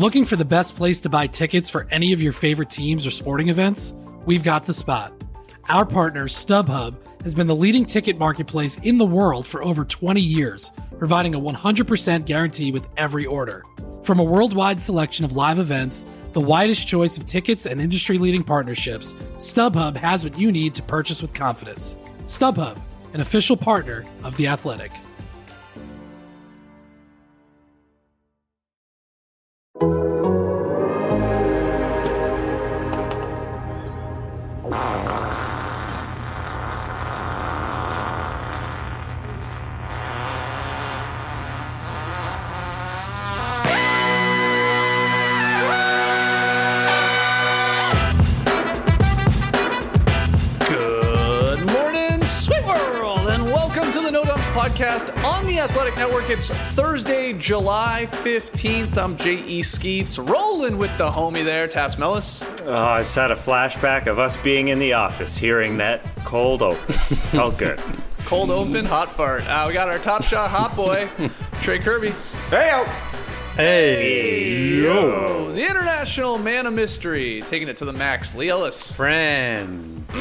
Looking for the best place to buy tickets for any of your favorite teams or sporting events? We've got the spot. Our partner, StubHub, has been the leading ticket marketplace in the world for over 20 years, providing a 100% guarantee with every order. From a worldwide selection of live events, the widest choice of tickets and industry-leading partnerships, StubHub has what you need to purchase with confidence. StubHub, an official partner of The Athletic. Podcast on the Athletic Network. It's Thursday, July 15th. I'm J.E. Skeets, rolling with the homie there, Tass Mellis. I just had a flashback of us being in the office, hearing that cold open. Felt good. Cold open, hot fart. We got our top shot hot boy, Trey Kirby. Hey-o! Hey-yo! The international man of mystery, taking it to the max, Lee Ellis. Friends.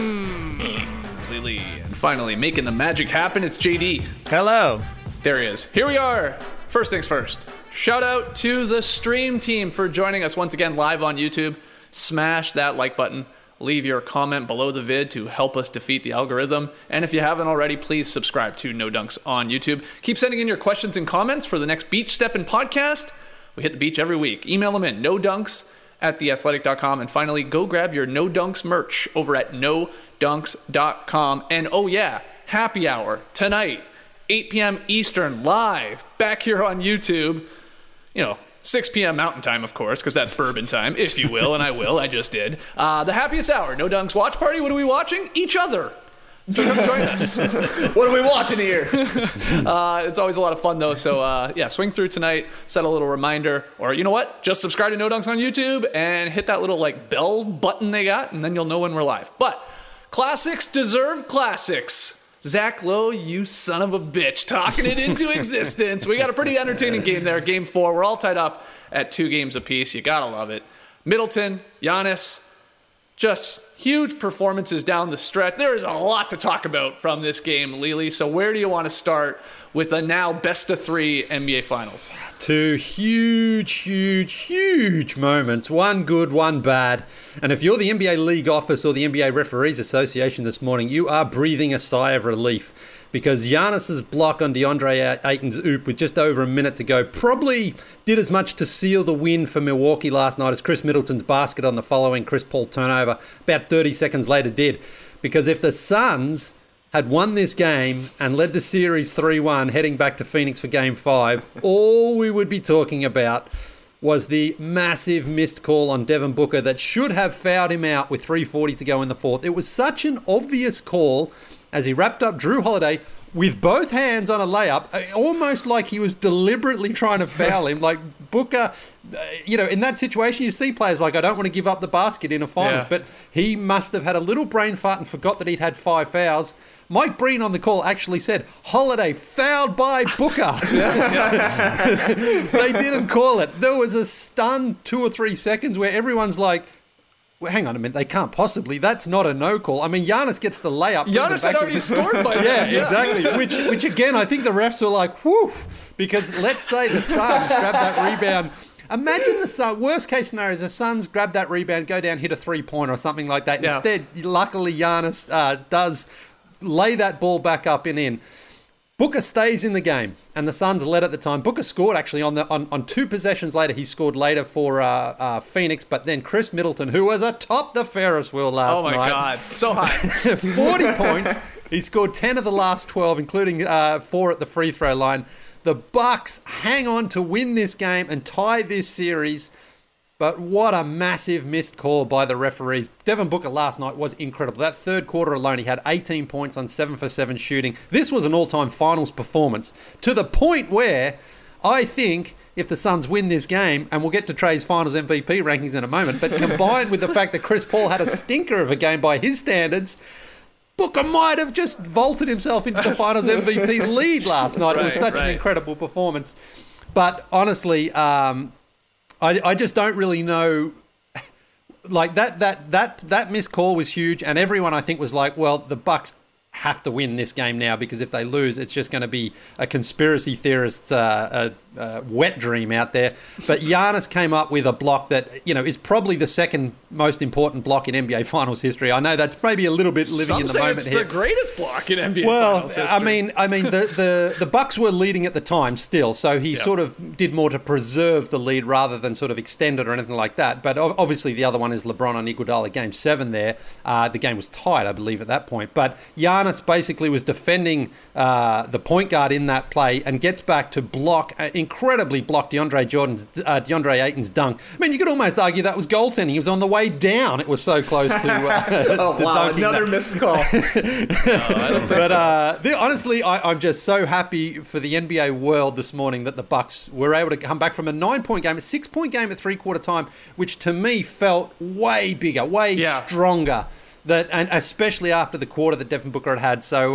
Lee. And finally, making the magic happen, it's JD. Hello. There he is. Here we are. First things first. Shout out to the stream team for joining us once again live on YouTube. Smash that like button. Leave your comment below the vid to help us defeat the algorithm. And if you haven't already, please subscribe to No Dunks on YouTube. Keep sending in your questions and comments for the next Beach Steppin' podcast. We hit the beach every week. Email them in, nodunks@theathletic.com. And finally, go grab your No Dunks merch over at nodunks.com. And oh yeah, happy hour tonight, 8 p.m. Eastern, live back here on YouTube. 6 p.m. Mountain Time, of course, because that's bourbon time, if you will, and I will. I just did. The happiest hour, No Dunks watch party. What are we watching? Each other. So come join us. What are we watching here? It's always a lot of fun, though. So, swing through tonight, set a little reminder. Or, you know what? Just subscribe to No Dunks on YouTube and hit that little, bell button they got, and then you'll know when we're live. But classics deserve classics. Zach Lowe, you son of a bitch, talking it into existence. We got a pretty entertaining game there. Game 4. We're all tied up at 2 games apiece. You gotta love it. Middleton, Giannis, just huge performances down the stretch. There is a lot to talk about from this game, Lily. So where do you want to start with the now best-of-3 NBA Finals? 2 huge moments. One good, one bad. And if you're the NBA League Office or the NBA Referees Association this morning, you are breathing a sigh of relief, because Giannis's block on DeAndre Ayton's oop with just over a minute to go probably did as much to seal the win for Milwaukee last night as Chris Middleton's basket on the following Chris Paul turnover about 30 seconds later did. Because if the Suns had won this game and led the series 3-1 heading back to Phoenix for Game 5, all we would be talking about was the massive missed call on Devin Booker that should have fouled him out with 3:40 to go in the fourth. It was such an obvious call as he wrapped up Drew Holiday with both hands on a layup, almost like he was deliberately trying to foul him. Like Booker, in that situation, you see players like, I don't want to give up the basket in a finals, but he must have had a little brain fart and forgot that he'd had 5 fouls. Mike Breen on the call actually said, Holiday fouled by Booker. They didn't call it. There was a stunned 2 or 3 seconds where everyone's like, well, hang on a minute, they can't possibly. That's not a no call. I mean, Giannis gets the layup. Giannis had already scored by then. Yeah, exactly. Which again, I think the refs were like, whew, because let's say the Suns grab that rebound. Imagine the Suns, worst case scenario is the Suns grab that rebound, go down, hit a 3-pointer or something like that. Instead, luckily Giannis does lay that ball back up and in. Booker stays in the game, and the Suns led at the time. Booker scored actually on 2 possessions later. He scored later for Phoenix, but then Chris Middleton, who was atop the Ferris wheel last night. Oh my God, so high. 40 points. He scored 10 of the last 12, including 4 at the free throw line. The Bucks hang on to win this game and tie this series. But what a massive missed call by the referees. Devin Booker last night was incredible. That third quarter alone, he had 18 points on 7 for 7 shooting. This was an all-time finals performance, to the point where I think if the Suns win this game, and we'll get to Trey's finals MVP rankings in a moment, but combined with the fact that Chris Paul had a stinker of a game by his standards, Booker might have just vaulted himself into the finals MVP lead last night. It was such an incredible performance. But honestly, I just don't really know. Like that missed call was huge, and everyone I think was like, well, the Bucks have to win this game now, because if they lose, it's just going to be a conspiracy theorist's wet dream out there. But Giannis came up with a block that, is probably the second most important block in NBA Finals history. I know that's maybe a little bit living in the moment here. Some say it's the greatest block in NBA Finals history. I mean, the Bucks were leading at the time still, so he sort of did more to preserve the lead rather than sort of extend it or anything like that. But obviously the other one is LeBron on Iguodala, Game 7 there. The game was tied, I believe, at that point. But Giannis basically was defending the point guard in that play and gets back to incredibly block DeAndre Ayton's dunk. I mean, you could almost argue that was goaltending. He was on the way down. It was so close to oh, to wow, dunking another that. Missed call. Honestly, I'm just so happy for the NBA world this morning that the Bucks were able to come back from a 9-point game, a 6-point game at three-quarter time, which to me felt way bigger, way stronger. And especially after the quarter that Devin Booker had. So,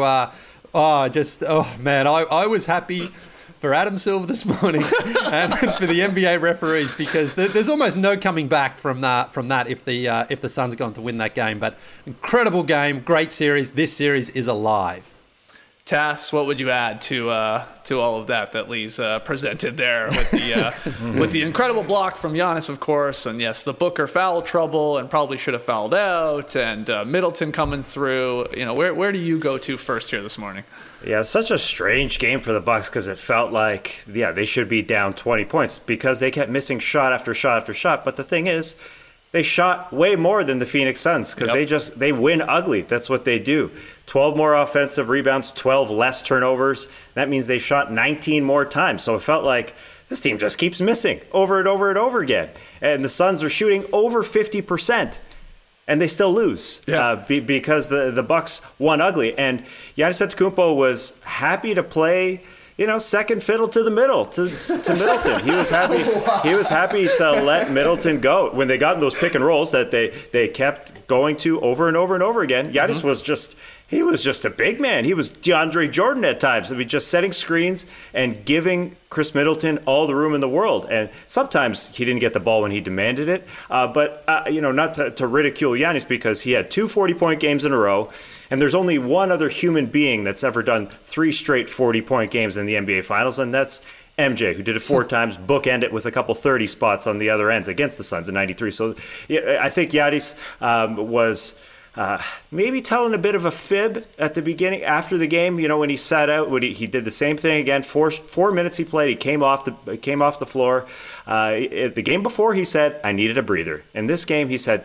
man, I was happy for Adam Silver this morning and for the NBA referees, because there's almost no coming back from that if the Suns are going to win that game. But incredible game, great series. This series is alive. Tass, what would you add to all of that Lee's presented there with the with the incredible block from Giannis, of course, and yes, the Booker foul trouble and probably should have fouled out, and Middleton coming through. Where do you go to first here this morning? Yeah, it was such a strange game for the Bucks, because it felt like they should be down 20 points because they kept missing shot after shot after shot. But the thing is, they shot way more than the Phoenix Suns, because they win ugly. That's what they do. 12 more offensive rebounds, 12 less turnovers. That means they shot 19 more times. So it felt like this team just keeps missing over and over and over again. And the Suns are shooting over 50%, and they still lose because the Bucks won ugly. And Giannis Antetokounmpo was happy to play second fiddle to the middle, to Middleton. He was happy. He was happy to let Middleton go when they got in those pick and rolls that they kept going to over and over and over again. Giannis was just a big man. He was DeAndre Jordan at times. I mean, just setting screens and giving Chris Middleton all the room in the world. And sometimes he didn't get the ball when he demanded it. But not to ridicule Giannis, because he had 2 40-point games in a row. And there's only one other human being that's ever done 3 straight 40-point games in the NBA Finals, and that's MJ, who did it 4 times, bookend it with a couple 30 spots on the other ends against the Suns in 93. So I think Giannis was maybe telling a bit of a fib at the beginning, after the game. When he sat out, he did the same thing again. 4 minutes he played, he came off the floor. The game before, he said, I needed a breather. In this game, he said,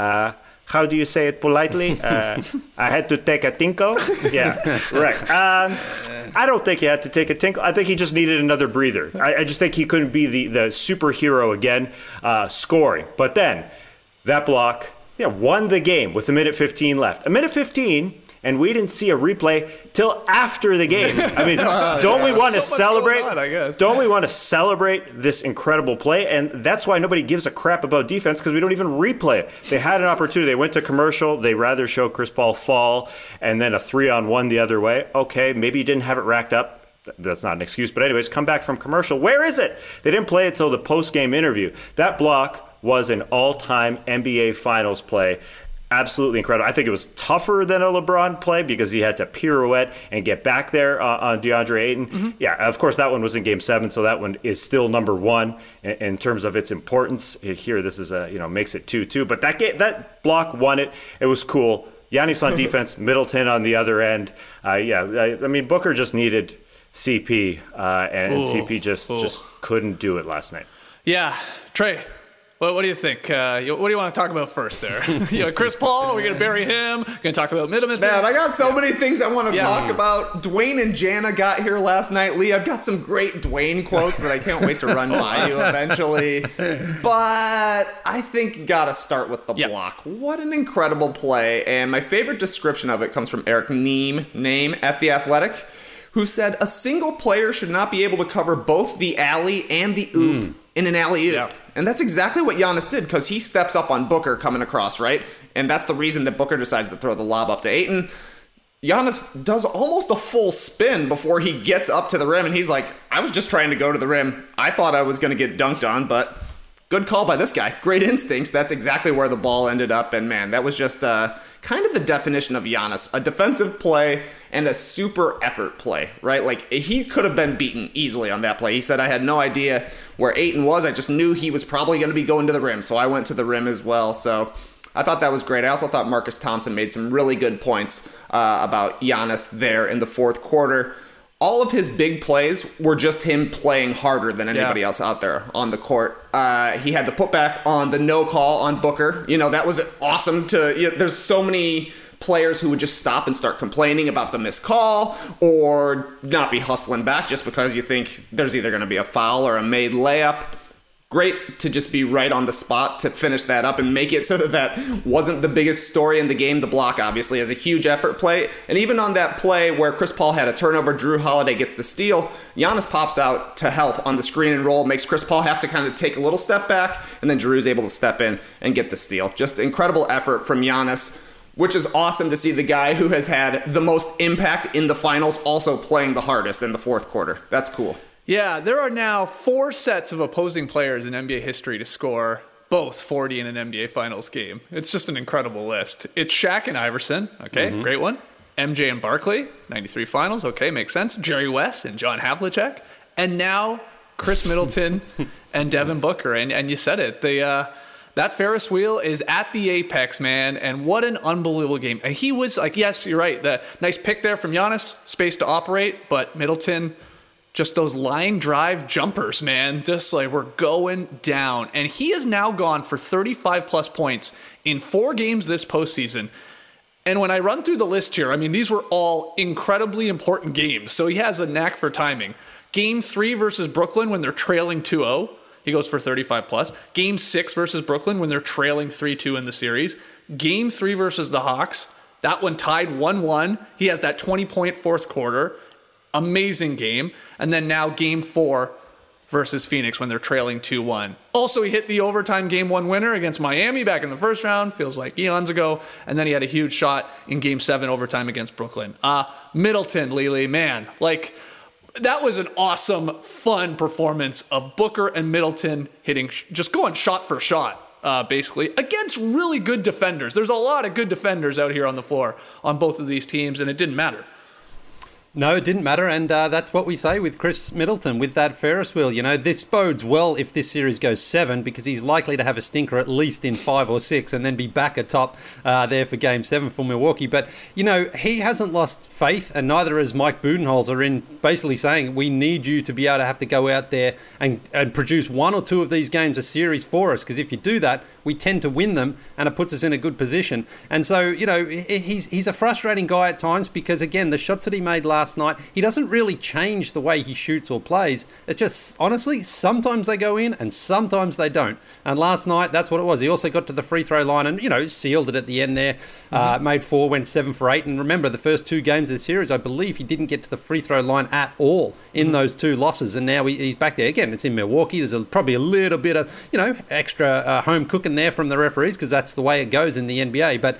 how do you say it politely? I had to take a tinkle. Yeah, right. I don't think he had to take a tinkle. I think he just needed another breather. I just think he couldn't be the superhero again, scoring. But then that block won the game with 1:15 left. 1:15, and we didn't see a replay till after the game. I mean, don't we want to celebrate? I guess. Don't we want to celebrate this incredible play? And that's why nobody gives a crap about defense, because we don't even replay it. They had an opportunity. They went to commercial. They rather show Chris Paul fall and then a 3-on-1 the other way. Okay, maybe he didn't have it racked up. That's not an excuse. But anyways, come back from commercial. Where is it? They didn't play it till the post-game interview. That block was an all-time NBA Finals play. Absolutely incredible. I think it was tougher than a LeBron play, because he had to pirouette and get back there on DeAndre Ayton. Mm-hmm. Yeah, of course, that one was in Game 7, so that one is still number 1 in terms of its importance. Here, this is makes it 2-2. But that block won it. It was cool. Giannis on defense, Middleton on the other end. I mean, Booker just needed CP, and CP just couldn't do it last night. Yeah, Trey. What do you think? What do you want to talk about first there? Chris Paul, we're going to bury him. Going to talk about Middleton. Man, I got so many things I want to talk about. Dwayne and Jana got here last night. Lee, I've got some great Dwayne quotes that I can't wait to run by you eventually. But I think got to start with the block. What an incredible play. And my favorite description of it comes from Eric Nehm at The Athletic, who said, a single player should not be able to cover both the alley and the oop in an alley-oop. Yeah. And that's exactly what Giannis did, because he steps up on Booker coming across, right? And that's the reason that Booker decides to throw the lob up to Ayton. Giannis does almost a full spin before he gets up to the rim, and he's like, I was just trying to go to the rim. I thought I was going to get dunked on, but good call by this guy. Great instincts. That's exactly where the ball ended up. And man, that was just kind of the definition of Giannis. A defensive play and a super effort play, right? Like, he could have been beaten easily on that play. He said, I had no idea where Ayton was. I just knew he was probably going to be going to the rim. So I went to the rim as well. So I thought that was great. I also thought Marcus Thompson made some really good points about Giannis there in the fourth quarter. All of his big plays were just him playing harder than anybody else out there on the court. He had the putback on the no call on Booker. That was awesome. There's so many players who would just stop and start complaining about the missed call or not be hustling back just because you think there's either going to be a foul or a made layup. Great to just be right on the spot to finish that up and make it so that wasn't the biggest story in the game. The block, obviously, is a huge effort play. And even on that play where Chris Paul had a turnover, Drew Holiday gets the steal, Giannis pops out to help on the screen and roll, makes Chris Paul have to kind of take a little step back, and then Drew's able to step in and get the steal. Just incredible effort from Giannis, which is awesome to see the guy who has had the most impact in the finals also playing the hardest in the fourth quarter. That's cool. Yeah, there are now 4 sets of opposing players in NBA history to score both 40 in an NBA Finals game. It's just an incredible list. It's Shaq and Iverson. Okay, great one. MJ and Barkley, 93 Finals. Okay, makes sense. Jerry West and John Havlicek. And now Chris Middleton and Devin Booker. And you said it. That Ferris wheel is at the apex, man. And what an unbelievable game. And he was like, yes, you're right. The nice pick there from Giannis, space to operate. But Middleton, just those line drive jumpers, man. Just like we're going down. And he has now gone for 35 plus points in 4 games this postseason. And when I run through the list here, I mean, these were all incredibly important games. So he has a knack for timing. Game 3 versus Brooklyn when they're trailing 2-0, he goes for 35 plus. Game 6 versus Brooklyn when they're trailing 3-2 in the series. Game 3 versus the Hawks, that one tied 1-1. He has that 20-point fourth quarter. Amazing game. And then now game 4 versus Phoenix when they're trailing 2-1. Also, he hit the overtime game 1 winner against Miami back in the first round. Feels like eons ago. And then he had a huge shot in game 7 overtime against Brooklyn. Middleton, Lily, man, like that was an awesome, fun performance of Booker and Middleton hitting, just going shot for shot. Basically, against really good defenders. There's a lot of good defenders out here on the floor on both of these teams, and it didn't matter. No, it didn't matter, and that's what we say with Chris Middleton, with that Ferris wheel. This bodes well if this series goes 7, because he's likely to have a stinker at least in 5 or 6 and then be back atop there for Game 7 for Milwaukee. But, he hasn't lost faith, and neither has Mike Budenholzer, in basically saying we need you to be able to have to go out there and produce 1 or 2 of these games a series for us, because if you do that, we tend to win them, and it puts us in a good position. And so, he's a frustrating guy at times because, again, the shots that he made last night, he doesn't really change the way he shoots or plays. It's just, honestly, sometimes they go in and sometimes they don't. And last night, that's what it was. He also got to the free throw line and, sealed it at the end there. Made 4, went 7 for 8. And remember, the first 2 games of the series, I believe he didn't get to the free throw line at all in those 2 losses. And now he's back there. Again, it's in Milwaukee. There's probably a little bit of, extra home cooking there from the referees, because that's the way it goes in the NBA. But,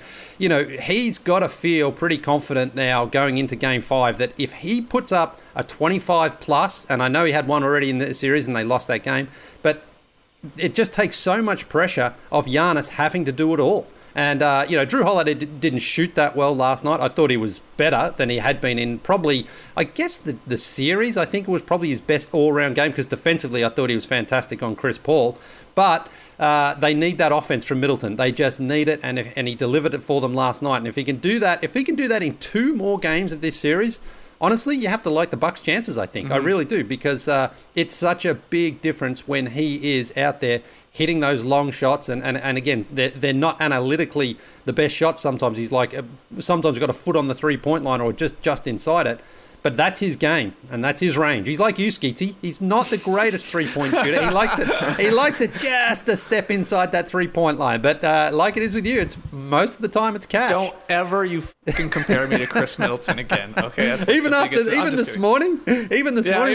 he's got to feel pretty confident now going into Game 5 that if he puts up a 25 plus, and I know he had one already in the series and they lost that game, but it just takes so much pressure off Giannis having to do it all. And, Drew Holiday didn't shoot that well last night. I thought he was better than he had been in probably, I guess, the series. I think it was probably his best all-round game, because defensively I thought he was fantastic on Chris Paul. But they need that offense from Middleton. They just need it, and he delivered it for them last night. And if he can do that in 2 more games of this series, honestly, you have to like the Bucks' chances, I think. I really do, because it's such a big difference when he is out there hitting those long shots. And again, they're not analytically the best shots. Sometimes he's sometimes got a foot on the 3-point line or just inside it. But that's his game, and that's his range. He's like you, Skeetsy. He's not the greatest 3-point shooter. He likes it just a step inside that 3-point line. But like it is with you, it's most of the time it's cash. Don't ever you fucking compare me to Chris Middleton again. Okay, that's even this morning. Even this morning.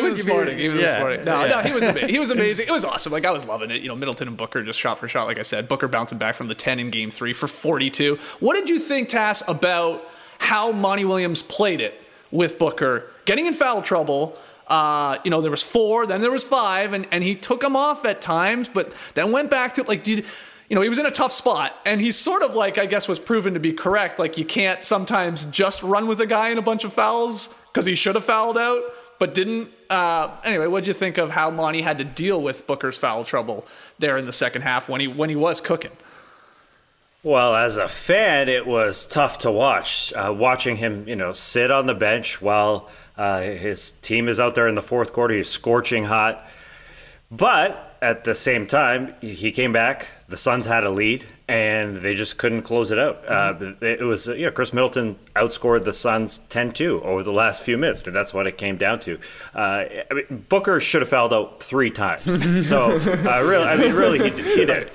No, he was amazing. It was awesome. Like, I was loving it. Middleton and Booker just shot for shot. Like I said, Booker bouncing back from the 10 in Game 3 for 42. What did you think, Tass, about how Monty Williams played it with Booker, getting in foul trouble, There was 4, then there was 5, and he took them off at times, but then went back to like, he was in a tough spot, and he sort of like, I guess, was proven to be correct. Like, you can't sometimes just run with a guy in a bunch of fouls because he should have fouled out, but didn't. Anyway, what'd you think of how Monty had to deal with Booker's foul trouble there in the second half when he was cooking? Well, as a fan, it was tough to watch. Watching him, sit on the bench while his team is out there in the fourth quarter. He's scorching hot. But at the same time, he came back. The Suns had a lead, and they just couldn't close it out. It was, Chris Middleton outscored the Suns 10-2 over the last few minutes, but that's what it came down to. Booker should have fouled out 3 times. So, really, he did.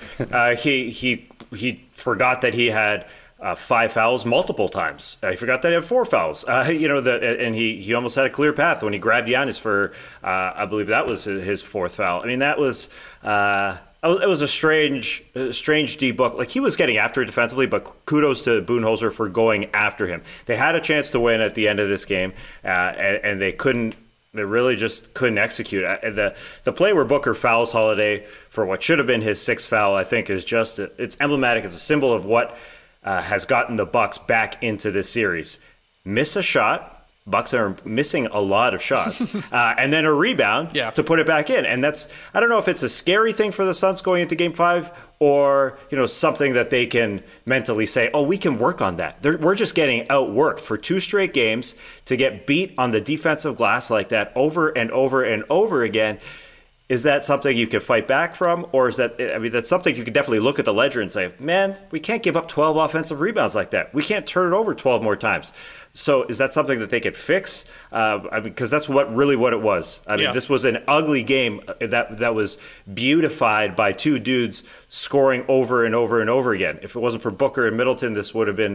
He forgot that he had 5 fouls multiple times. He forgot that he had 4 fouls. And he almost had a clear path when he grabbed Giannis for, I believe that was his 4th foul. I mean, that was it was a strange D-Book. Like, he was getting after it defensively, but kudos to Budenholzer for going after him. They had a chance to win at the end of this game, and they couldn't. They really just couldn't execute. The play where Booker fouls Holiday for what should have been his 6th foul, I think, is just it's emblematic. It's a symbol of what has gotten the Bucks back into this series. Miss a shot. Bucks are missing a lot of shots, and then a rebound to put it back in. And I don't know if it's a scary thing for the Suns going into Game 5 or, something that they can mentally say, oh, we can work on that. We're just getting outworked for 2 straight games to get beat on the defensive glass like that over and over and over again. Is that something you can fight back from? Or is that's something you could definitely look at the ledger and say, man, we can't give up 12 offensive rebounds like that. We can't turn it over 12 more times. So is that something that they could fix? Because that's what it was. This was an ugly game that was beautified by 2 dudes scoring over and over and over again. If it wasn't for Booker and Middleton, this would have been,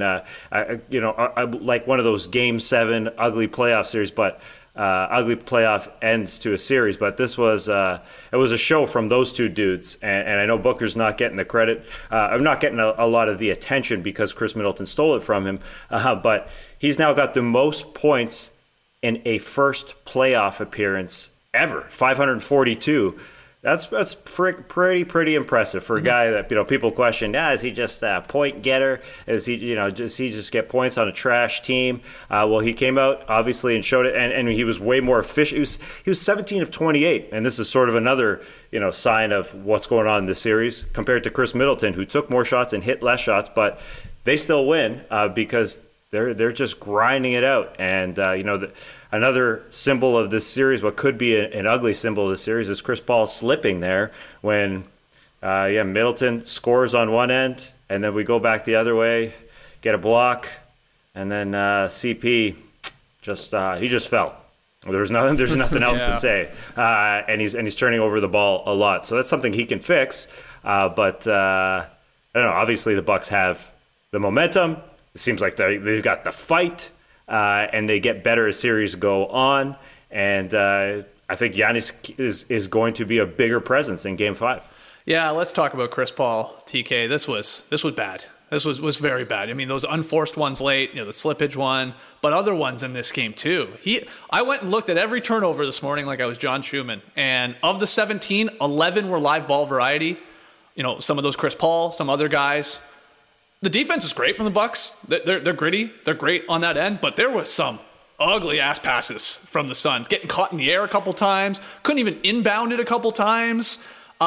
like one of those Game 7 ugly playoff series, but ugly playoff ends to a series. But this was it was a show from those 2 dudes, and I know Booker's not getting the credit. I'm not getting a lot of the attention because Chris Middleton stole it from him, but he's now got the most points in a first playoff appearance ever, 542. That's pretty impressive for a guy that people question. Is he just a point getter? Does he just get points on a trash team? Well, he came out obviously and showed it, and he was way more efficient. He was 17 of 28, and this is sort of another sign of what's going on in this series compared to Chris Middleton, who took more shots and hit less shots, but they still win because they're just grinding it out. And another symbol of this series, what could be an ugly symbol of the series, is Chris Paul slipping there when Middleton scores on one end, and then we go back the other way, get a block, and then CP he just fell. There's nothing else to say, and he's turning over the ball a lot. So that's something he can fix. But I don't know. Obviously, the Bucks have the momentum. It seems like they've got the fight, and they get better as series go on. And I think Giannis is going to be a bigger presence in Game 5. Yeah, let's talk about Chris Paul, TK. This was bad. This was very bad. I mean, those unforced ones late, the slippage one, but other ones in this game too. I went and looked at every turnover this morning like I was John Schumann, and of the 17, 11 were live ball variety. Some of those Chris Paul, some other guys. The defense is great from the Bucks. They're gritty. They're great on that end, but there was some ugly ass passes from the Suns, getting caught in the air a couple times, couldn't even inbound it a couple times.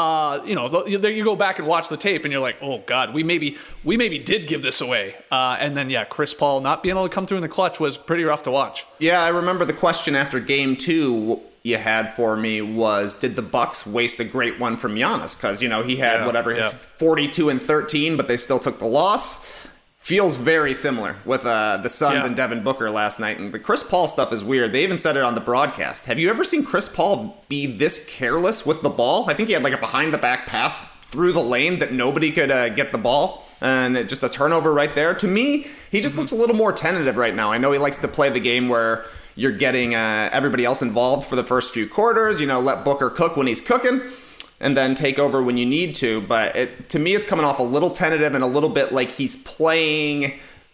You go back and watch the tape and you're like, oh God, we maybe did give this away. And then Chris Paul not being able to come through in the clutch was pretty rough to watch. Yeah, I remember the question after Game 2 you had for me was, did the Bucks waste a great one from Giannis? Because, he had 42 and 13, but they still took the loss. Feels very similar with the Suns and Devin Booker last night. And the Chris Paul stuff is weird. They even said it on the broadcast. Have you ever seen Chris Paul be this careless with the ball? I think he had like a behind-the-back pass through the lane that nobody could get the ball. And just a turnover right there. To me, he just looks a little more tentative right now. I know he likes to play the game where you're getting everybody else involved for the first few quarters. Let Booker cook when he's cooking and then take over when you need to. But to me, it's coming off a little tentative and a little bit like he's playing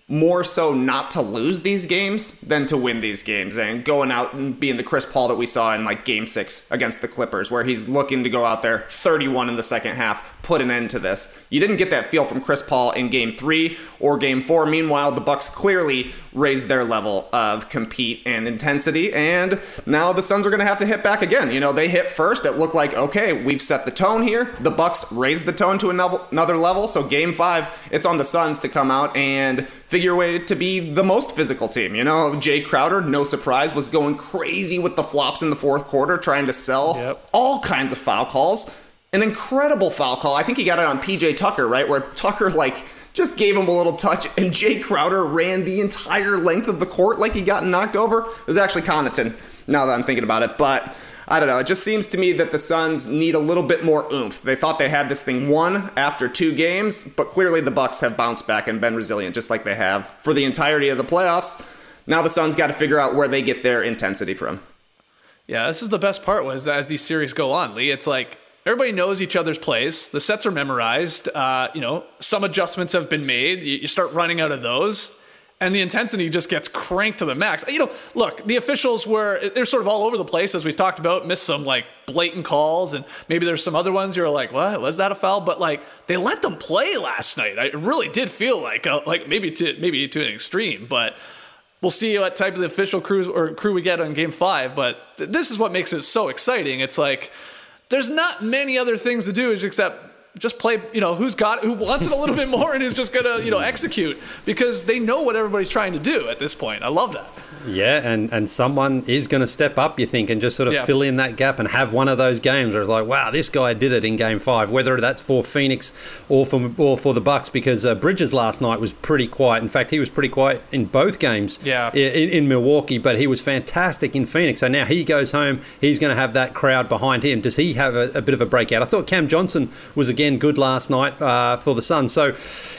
more so not to lose these games than to win these games, and going out and being the Chris Paul that we saw in like game 6 against the Clippers, where he's looking to go out there 31 in the second half, put an end to this. You didn't get that feel from Chris Paul in game 3 or game 4. Meanwhile, the Bucks clearly raised their level of compete and intensity, and now the Suns are going to have to hit back again. You know, they hit first. It looked like, okay, we've set the tone here. The Bucks raised the tone to another level, so game 5, it's on the Suns to come out and figure a way to be the most physical team. You know, Jay Crowder, no surprise, was going crazy with the flops in the fourth quarter, trying to sell all kinds of foul calls. An incredible foul call. I think he got it on PJ Tucker, right? Where Tucker, just gave him a little touch, and Jay Crowder ran the entire length of the court like he got knocked over. It was actually Connaughton, now that I'm thinking about it. But I don't know. It just seems to me that the Suns need a little bit more oomph. They thought they had this thing won after 2 games, but clearly the Bucks have bounced back and been resilient, just like they have for the entirety of the playoffs. Now the Suns got to figure out where they get their intensity from. Yeah, this is the best part, was that as these series go on, Lee, it's like everybody knows each other's plays. The sets are memorized. Some adjustments have been made. You start running out of those, and the intensity just gets cranked to the max. Look, the officials they're sort of all over the place, as we've talked about, missed some blatant calls, and maybe there's some other ones you're like, what, was that a foul? But they let them play last night. It really did feel like maybe to an extreme, but we'll see what type of official crew we get on game 5. But this is what makes it so exciting. It's like, there's not many other things to do except just play, who wants it a little bit more and is just going to, execute, because they know what everybody's trying to do at this point. I love that. Yeah, and someone is going to step up, you think, and just sort of fill in that gap and have one of those games where it's like, wow, this guy did it in game 5, whether that's for Phoenix or for the Bucks, because Bridges last night was pretty quiet. In fact, he was pretty quiet in both games in Milwaukee, but he was fantastic in Phoenix. So now he goes home, he's going to have that crowd behind him. Does he have a bit of a breakout? I thought Cam Johnson was again good last night for the Suns. So,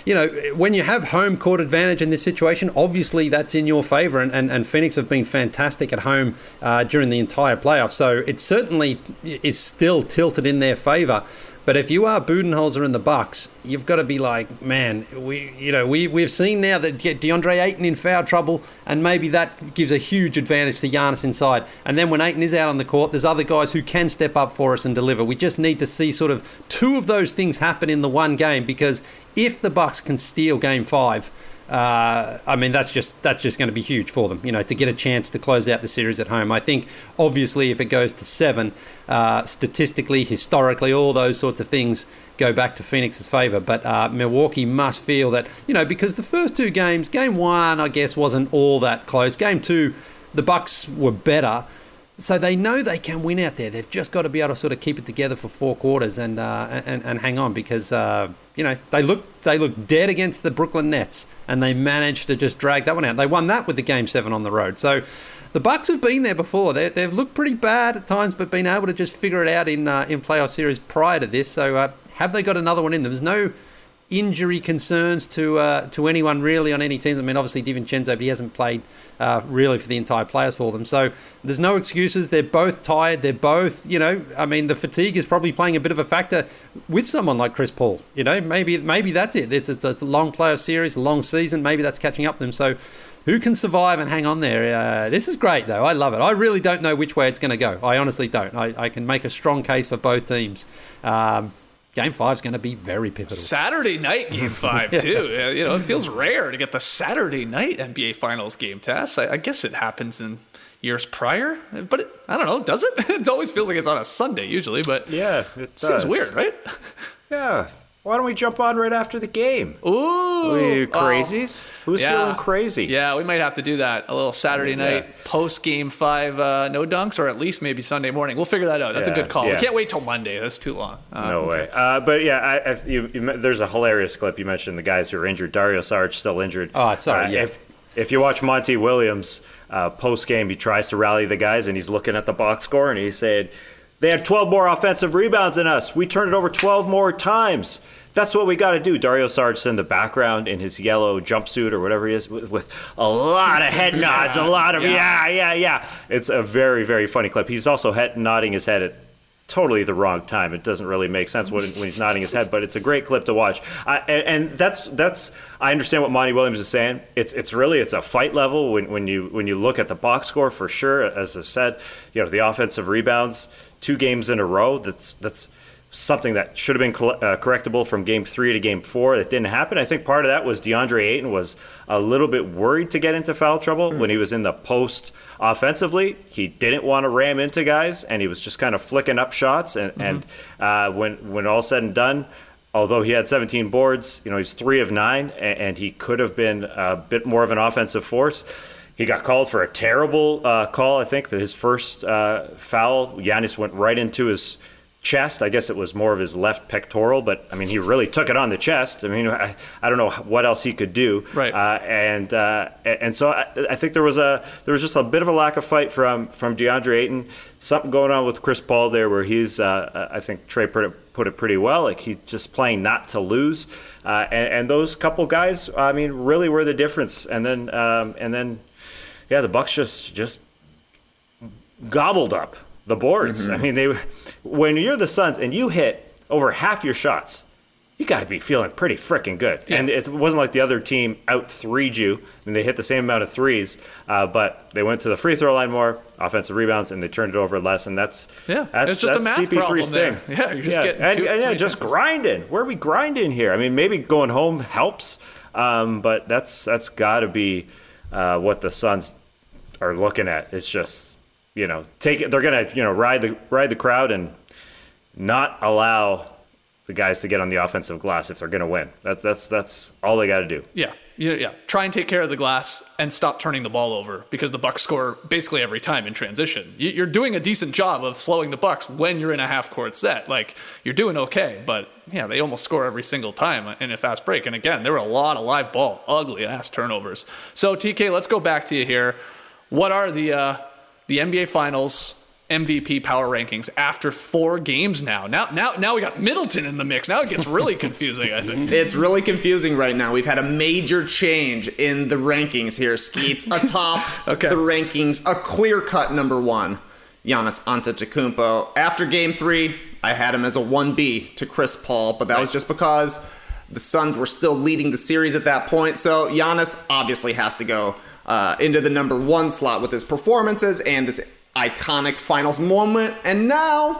when you have home court advantage in this situation, obviously that's in your favor, and Phoenix have been fantastic at home during the entire playoffs. So it certainly is still tilted in their favor. But if you are Budenholzer and the Bucks, you've got to be like, man, we've seen now that get DeAndre Ayton in foul trouble, and maybe that gives a huge advantage to Giannis inside. And then when Ayton is out on the court, there's other guys who can step up for us and deliver. We just need to see sort of 2 of those things happen in the one game, because if the Bucks can steal game 5, that's just going to be huge for them, to get a chance to close out the series at home. I think, obviously, if it goes to 7, statistically, historically, all those sorts of things go back to Phoenix's favor. But Milwaukee must feel that, because the first 2 games, game 1, I guess, wasn't all that close. Game 2, the Bucks were better. So they know they can win out there. They've just got to be able to sort of keep it together for 4 quarters and hang on, because they look dead against the Brooklyn Nets, and they managed to just drag that one out. They won that with the game 7 on the road. So the Bucks have been there before. They've looked pretty bad at times, but been able to just figure it out in playoff series prior to this. So have they got another one in them? There's no injury concerns to anyone really on any teams. I mean, obviously DiVincenzo, but he hasn't played really for the entire players for them. So there's no excuses. They're both tired. They're both, the fatigue is probably playing a bit of a factor with someone like Chris Paul. Maybe that's it. It's a long playoff series, a long season. Maybe that's catching up to them. So who can survive and hang on there? This is great, though. I love it. I really don't know which way it's going to go. I honestly don't. I can make a strong case for both teams. Game 5 is going to be very pivotal. Saturday night Game 5 too. It feels rare to get the Saturday night NBA Finals game test. I guess it happens in years prior, but I don't know. Does it? It always feels like it's on a Sunday usually, but yeah, it does. Seems weird, right? Yeah. Why don't we jump on right after the game? Ooh. Are you crazies? Who's feeling crazy? Yeah, we might have to do that. A little Saturday night post Game 5 no dunks, or at least maybe Sunday morning. We'll figure that out. That's a good call. We can't wait till Monday. That's too long. No way. But yeah, there's a hilarious clip. You mentioned the guys who are injured. Dario Saric still injured. Oh, sorry. If you watch Monty Williams post game, he tries to rally the guys, and he's looking at the box score, and he said, "They had 12 more offensive rebounds than us. We turned it over 12 more times. That's what we got to do." Dario Saric in the background in his yellow jumpsuit or whatever he is, with a lot of head nods, a lot of yeah. It's a very, very funny clip. He's also nodding his head at totally the wrong time. It doesn't really make sense when he's nodding his head, but it's a great clip to watch. And that's I understand what Monty Williams is saying. It's a fight level when you look at the box score for sure. As I've said, the offensive rebounds 2 games in a row. That's something that should have been correctable from game 3 to game 4. That didn't happen. I think part of that was DeAndre Ayton was a little bit worried to get into foul trouble when he was in the post offensively. He didn't want to ram into guys, and he was just kind of flicking up shots. And when all said and done, although he had 17 boards, he's 3 of 9, and he could have been a bit more of an offensive force. He got called for a terrible call. I think that his first foul, Giannis went right into his chest. I guess it was more of his left pectoral, but I mean, he really took it on the chest. I mean, I don't know what else he could do. Right. And so I think there was just a bit of a lack of fight from DeAndre Ayton. Something going on with Chris Paul there, where he's I think Trey put it pretty well. Like, he's just playing not to lose. And those couple guys, I mean, really were the difference. And then the Bucks just gobbled up the boards. I mean, when you're the Suns and you hit over half your shots, you got to be feeling pretty freaking good. Yeah. And it wasn't like the other team out 3'd you. I mean, they hit the same amount of threes, but they went to the free throw line more, offensive rebounds, and they turned it over less. And that's it's just a math CP3's problem thing. There. Yeah, you're just getting just grinding. Where are we grinding here? I mean, maybe going home helps, but that's got to be what the Suns are looking at. It's just, take it. They're gonna, ride the crowd and not allow the guys to get on the offensive glass if they're gonna win. That's all they got to do. Yeah. Try and take care of the glass and stop turning the ball over, because the Bucks score basically every time in transition. You're doing a decent job of slowing the Bucks when you're in a half-court set. Like, you're doing okay, but they almost score every single time in a fast break. And again, there were a lot of live ball, ugly-ass turnovers. So, TK, let's go back to you here. What are the NBA Finals MVP power rankings after 4 games now? Now we got Middleton in the mix. Now it gets really confusing, I think. It's really confusing right now. We've had a major change in the rankings here, Skeets. Atop the rankings, a clear-cut number 1, Giannis Antetokounmpo. After game 3, I had him as a 1B to Chris Paul, but that was just because the Suns were still leading the series at that point. So Giannis obviously has to go into the number 1 slot with his performances and this iconic finals moment. And now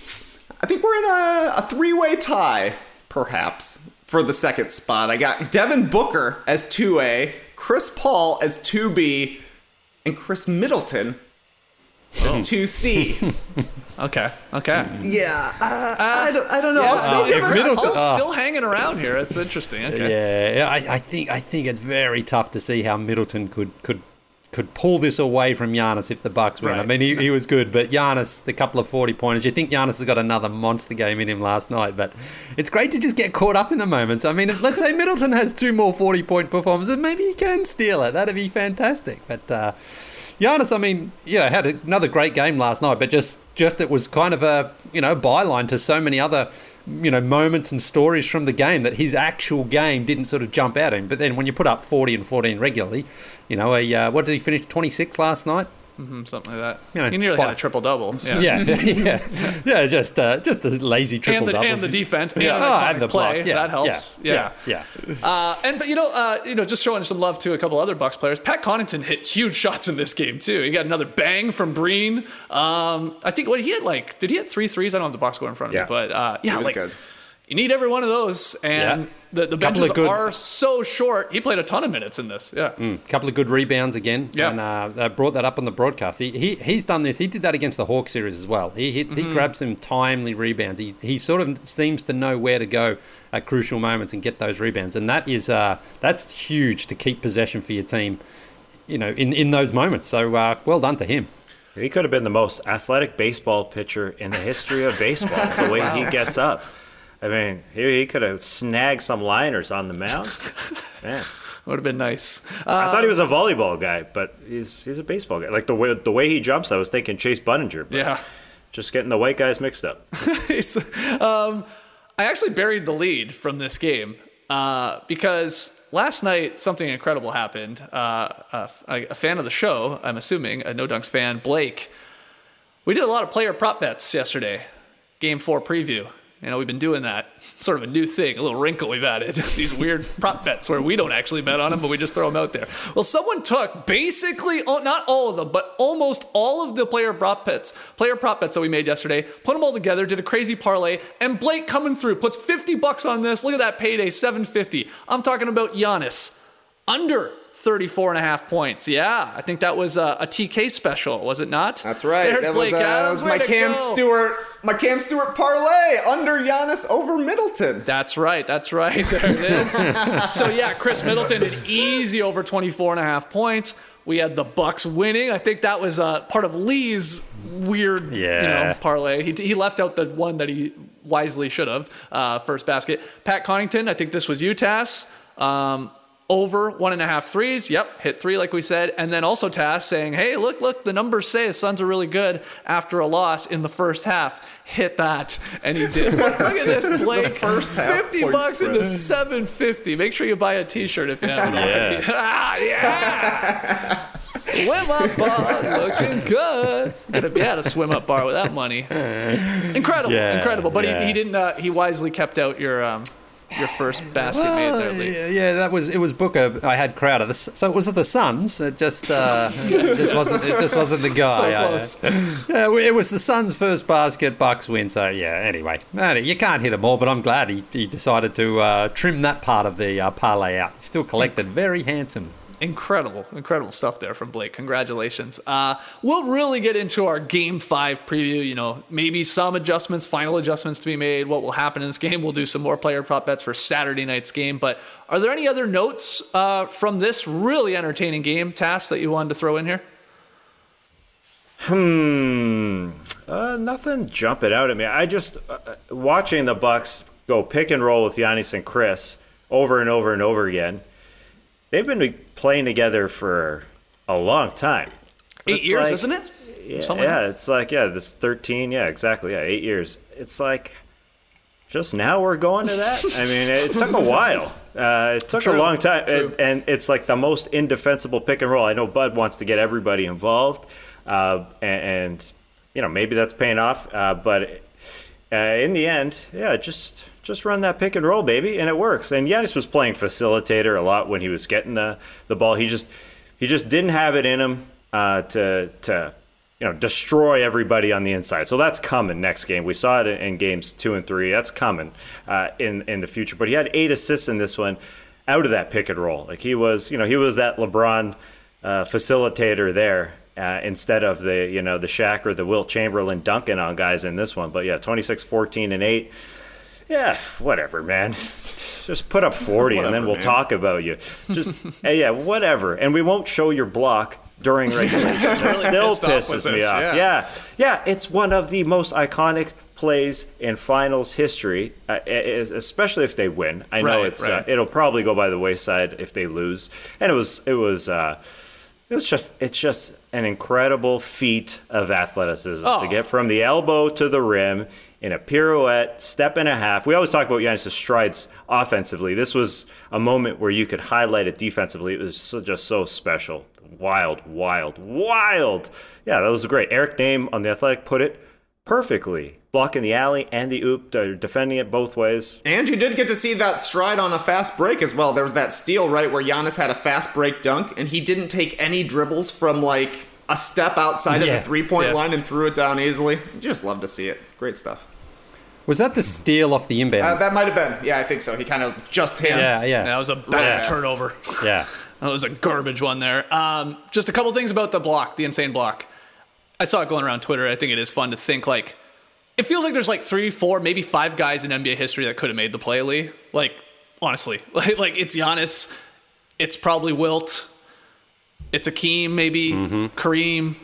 I think we're in a 3-way tie, perhaps, for the second spot. I got Devin Booker as 2A, Chris Paul as 2B, and Chris Middleton as 2C. Okay. Yeah, I don't know. I'm still hanging around here. It's interesting. Okay. Yeah, I think it's very tough to see how Middleton could pull this away from Giannis if the Bucks win. Right. I mean, he was good, but Giannis, the couple of 40-pointers, you think Giannis has got another monster game in him last night, but it's great to just get caught up in the moments. I mean, let's say Middleton has 2 more 40-point performances, maybe he can steal it. That'd be fantastic. But Giannis, I mean, had another great game last night, but just it was kind of a, byline to so many other, moments and stories from the game that his actual game didn't sort of jump out at him. But then when you put up 40 and 14 regularly, what did he finish, 26 last night? Something like that. He nearly had a triple-double. Yeah, just a lazy triple-double. And the defense, and the play. That helps. Yeah. But just showing some love to a couple other Bucks players. Pat Connaughton hit huge shots in this game too. He got another bang from Breen. I think he had did he hit 3 threes? I don't have the box score in front of me, but he was good. You need every one of those, and the benches are so short. He played a ton of minutes in this. Couple of good rebounds again. And they brought that up on the broadcast. He's done this. He did that against the Hawks series as well. He grabs some timely rebounds. He sort of seems to know where to go at crucial moments and get those rebounds, and that's huge to keep possession for your team, in those moments. So well done to him. He could have been the most athletic baseball pitcher in the history of baseball. The way he gets up. I mean, he could have snagged some liners on the mound. Man, would have been nice. I thought he was a volleyball guy, but he's a baseball guy. Like the way he jumps, I was thinking Chase Buninger. But just getting the white guys mixed up. I actually buried the lead from this game because last night something incredible happened. A fan of the show, I'm assuming, a No Dunks fan, Blake. We did a lot of player prop bets yesterday. Game 4 preview. You know, we've been doing that. Sort of a new thing, a little wrinkle we've added. These weird prop bets where we don't actually bet on them, but we just throw them out there. Well, someone took basically, not all of them, but almost all of the player prop bets that we made yesterday, put them all together, did a crazy parlay, and Blake coming through, puts $50 on this. Look at that payday, $750. I'm talking about Giannis. Under 34.5 points. Yeah, I think that was a TK special, was it not? That's right. There's That Blake was Adams. my Cam Stewart. My Cam Stewart parlay under Giannis over Middleton. That's right. There it is. So yeah, Chris Middleton did easy over 24.5 points. We had the Bucks winning. I think that was part of Lee's weird, parlay. He left out the one that he wisely should have. First basket. Pat Connaughton. I think this was UTAS. Over 1.5 threes. Yep, hit 3 like we said. And then also Tass saying, hey, look, the numbers say the Suns are really good after a loss in the first half. Hit that. And he did. Look at this, Blake. First half $50 into $750. Make sure you buy a t-shirt if you haven't already. Yeah. Swim up bar, looking good. Gonna be at a swim up bar with that money. Incredible. But he didn't, he wisely kept out your first basket made there, Lee. Yeah, it was Booker. I had Crowder. So it was the Suns. It just wasn't the guy. So close. It was the Suns' first basket. Bucks win. So yeah. Anyway, you can't hit them all, but I'm glad he decided to trim that part of the parlay out. He still collected very handsome. Incredible stuff there from Blake. Congratulations. We'll really get into our Game 5 preview. You know, maybe some adjustments, final adjustments to be made, what will happen in this game. We'll do some more player prop bets for Saturday night's game. But are there any other notes from this really entertaining game, Tass, that you wanted to throw in here? Nothing jumping out at me. I just, watching the Bucks go pick and roll with Giannis and Chris over and over and over again. They've been playing together for a long time. 8 years, isn't it? It's like, this 13, exactly, 8 years. It's like, just now we're going to that? I mean, it took a while. It took a long time, and it's like the most indefensible pick and roll. I know Bud wants to get everybody involved, and maybe that's paying off, but in the end, just run that pick and roll, baby, and it works. And Giannis was playing facilitator a lot when he was getting the ball. He just didn't have it in him to destroy everybody on the inside. So that's coming next game. We saw it in games 2 and 3. That's coming in the future. But he had 8 assists in this one out of that pick and roll. Like he was that LeBron facilitator there. Instead of the Shaq or the Wilt Chamberlain dunking on guys in this one. But 26, 14, and 8. Yeah, whatever, man. Just put up 40 and then we'll talk about you. Just, whatever. And we won't show your block during regulation. It still pisses me off. Yeah, it's one of the most iconic plays in finals history, especially if they win. I know it'll probably go by the wayside if they lose. And it's just an incredible feat of athleticism to get from the elbow to the rim in a pirouette, step and a half. We always talk about Giannis' strides offensively. This was a moment where you could highlight it defensively. It was just so special. Wild. Yeah, that was great. Eric Name on The Athletic put it perfectly. Blocking the alley and the oop, defending it both ways. And you did get to see that stride on a fast break as well. There was that steal, right, where Giannis had a fast break dunk, and he didn't take any dribbles from, like, a step outside of the three-point line and threw it down easily. Just love to see it. Great stuff. Was that the steal off the inbounds? That might have been. Yeah, I think so. He kind of just hit him. Yeah. That was a bad turnover. Yeah. That was a garbage one there. Just a couple things about the block, the insane block. I saw it going around Twitter. I think it is fun to think, like, it feels like there's like 3, 4, maybe 5 guys in NBA history that could have made the play, Lee. Like, honestly. Like it's Giannis. It's probably Wilt. It's Akeem, maybe. Kareem.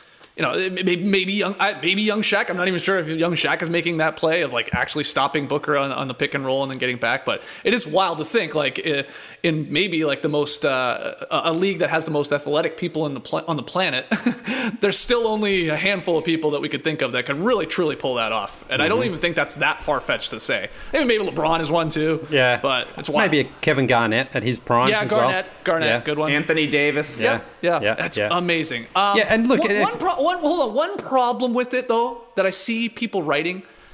Maybe young Shaq. I'm not even sure if young Shaq is making that play of like actually stopping Booker on the pick and roll and then getting back. But it is wild to think like in maybe like the most a league that has the most athletic people on the planet. There's still only a handful of people that we could think of that could really truly pull that off. And I don't even think that's that far fetched to say. Maybe LeBron is one too. Yeah, but it's wild. Maybe a Kevin Garnett at his prime. Yeah, as Garnett, well. Good one. Anthony Davis. Yeah. That's amazing. And look, one problem with it though that I see people writing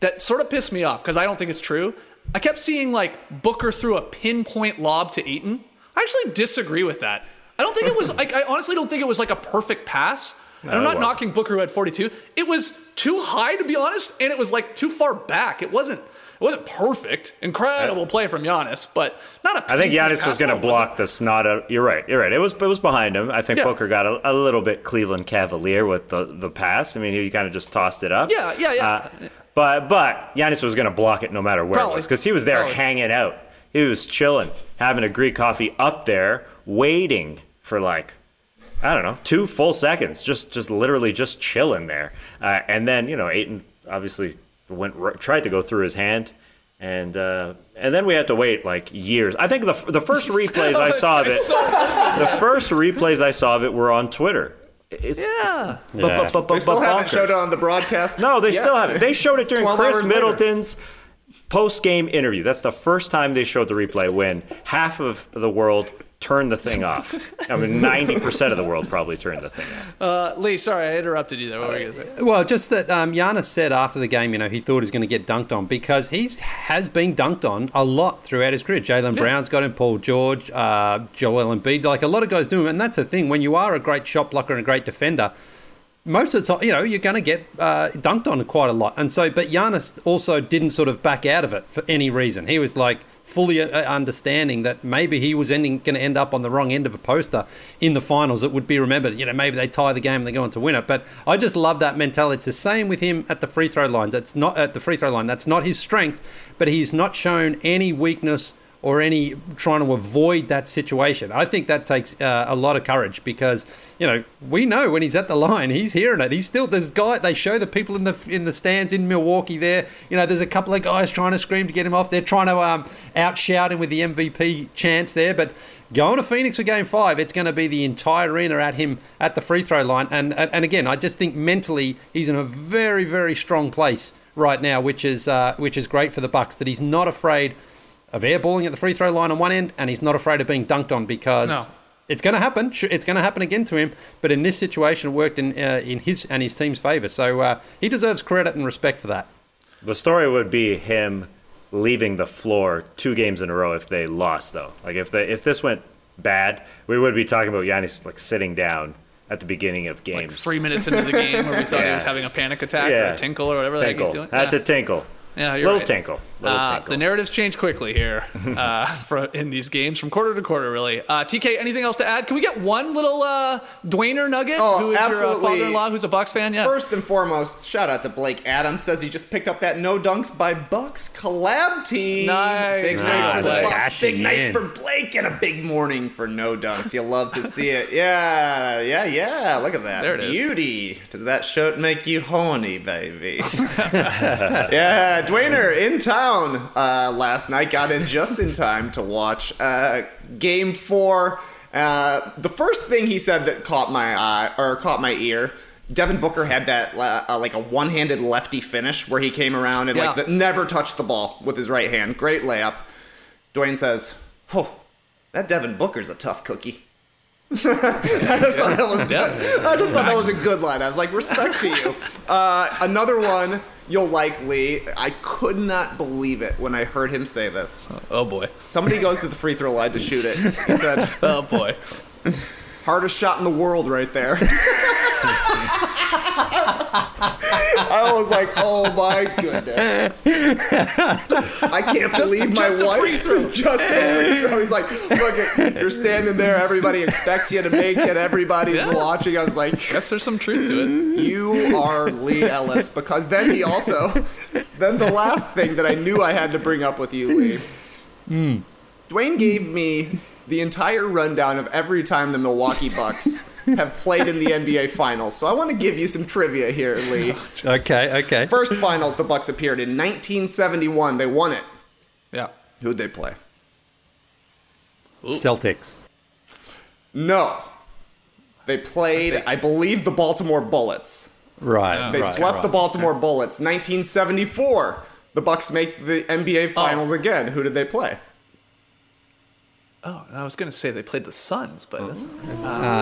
that sort of pissed me off because I don't think it's true. I kept seeing like Booker threw a pinpoint lob to Ayton. I actually disagree with that. I don't think it was like, I honestly don't think it was like a perfect pass. And I'm not knocking Booker, who had 42. It was too high, to be honest, and it was like too far back. It wasn't perfect. Incredible play from Giannis, but not a. I think Giannis was going to block the snot out. You're right. It was behind him. I think Booker got a little bit Cleveland Cavalier with the pass. I mean, he kind of just tossed it up. Yeah. But Giannis was going to block it no matter where it was because he was there hanging out. He was chilling, having a Greek coffee up there, waiting for like, I don't know, 2 full seconds, just literally just chilling there. And then, Ayton obviously tried to go through his hand. And then we had to wait like years. I think the first replays I saw of it, the first replays I saw of it were on Twitter. They still haven't showed it on the broadcast. No, they still haven't. They showed it during Chris Middleton's post-game interview. That's the first time they showed the replay when half of the world turned the thing off. I mean, 90% of the world probably turned the thing off. Lee, sorry, I interrupted you there. What were you going to say? Well, just that Giannis said after the game, he thought he was going to get dunked on because he has been dunked on a lot throughout his career. Jaylen Brown's got him, Paul George, Joel Embiid. Like a lot of guys do him. And that's the thing. When you are a great shot blocker and a great defender, most of the time, you're going to get dunked on quite a lot. And so, but Giannis also didn't sort of back out of it for any reason. He was like fully understanding that maybe he was going to end up on the wrong end of a poster in the finals. It would be remembered, maybe they tie the game and they go on to win it. But I just love that mentality. It's the same with him at the free throw lines. That's not at the free throw line. That's not his strength, but he's not shown any weakness or any trying to avoid that situation. I think that takes a lot of courage because, we know when he's at the line, he's hearing it. He's still, they show the people in the stands in Milwaukee there. There's a couple of guys trying to scream to get him off. They're trying to outshout him with the MVP chants there. But going to Phoenix for Game 5, it's going to be the entire arena at him at the free throw line. And again, I just think mentally he's in a very, very strong place right now, which is great for the Bucks, that he's not afraid of airballing at the free throw line on one end, and he's not afraid of being dunked on because it's going to happen. It's going to happen again to him. But in this situation, it worked in his and his team's favor. So he deserves credit and respect for that. The story would be him leaving the floor 2 games in a row if they lost, though. Like if this went bad, we would be talking about Giannis like sitting down at the beginning of games. Like 3 minutes into the game where we thought he was having a panic attack or a tinkle or whatever the heck he's doing. Had to tinkle. Yeah, you're little right. tinkle. The narratives change quickly here in these games from quarter to quarter, really. TK, anything else to add? Can we get one little Dwayner nugget? Who is absolutely. Your father-in-law who's a Bucks fan? Yeah. First and foremost, shout out to Blake Adams. Says he just picked up that No Dunks by Bucks collab team. Nice. Big night for the Nice. Bucks. Big night for Blake and a big morning for No Dunks. You love to see it. Yeah. Look at that. There it is. Beauty. Does that shirt make you horny, baby? Yeah, Dwayner in town last night. Got in just in time to watch Game 4. The first thing he said that caught my ear, Devin Booker had that like a one-handed lefty finish where he came around and never touched the ball with his right hand. Great layup. Dwayne says, "Oh, that Devin Booker's a tough cookie." I just thought that was good. I just thought that was a good line. I was like, respect to you. Another one you'll like, Lee. I could not believe it when I heard him say this. Oh boy. Somebody goes to the free throw line to shoot it. He said, Oh boy. hardest shot in the world right there. I was like, oh my goodness. I can't believe my wife just a free throw. He's like, look, you're standing there, everybody expects you to make it, everybody's watching. I was like, Guess there's some truth to it. you are Lee Ellis, because then the last thing that I knew I had to bring up with you, Lee. Dwayne gave me the entire rundown of every time the Milwaukee Bucks have played in the NBA Finals. So I want to give you some trivia here, Lee. Okay. First Finals the Bucks appeared in 1971. They won it. Yeah. Who'd they play? Celtics. No. They played, I believe, the Baltimore Bullets. Right. They swept the Baltimore Bullets. 1974, the Bucks make the NBA Finals again. Who did they play? Oh, I was going to say they played the Suns, but that's...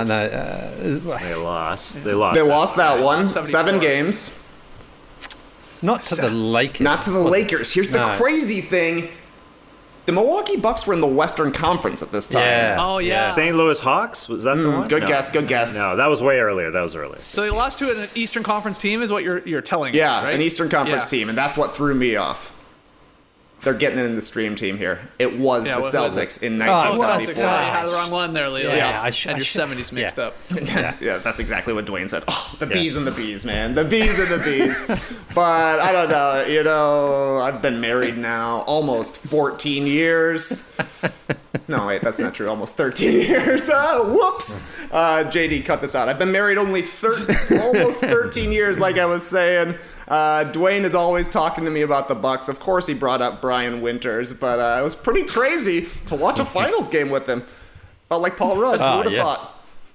They lost. They lost that one. 74. 7 games. Not to the Lakers. Not to the Lakers. Here's the crazy thing. The Milwaukee Bucks were in the Western Conference at this time. Yeah. Oh, yeah. St. Louis Hawks? Was that the one? Good guess. No, that was way earlier. So they lost to an Eastern Conference team is what you're telling us, right? An Eastern Conference team, and that's what threw me off. They're getting in the stream team here. It was the Celtics in 1974. I had the wrong one there, Leo. Yeah. I had your 70s mixed up. Yeah, that's exactly what Dwayne said. Oh, the bees and the bees, man. The bees and the bees. But I don't know. You know, I've been married now almost 14 years. No, wait, that's not true. Almost 13 years. Whoops. JD, cut this out. I've been married only almost 13 years, like I was saying. Dwayne is always talking to me about the Bucks. Of course, he brought up Brian Winters, but it was pretty crazy to watch a finals game with him. Felt like Paul Rudd. Who would have thought?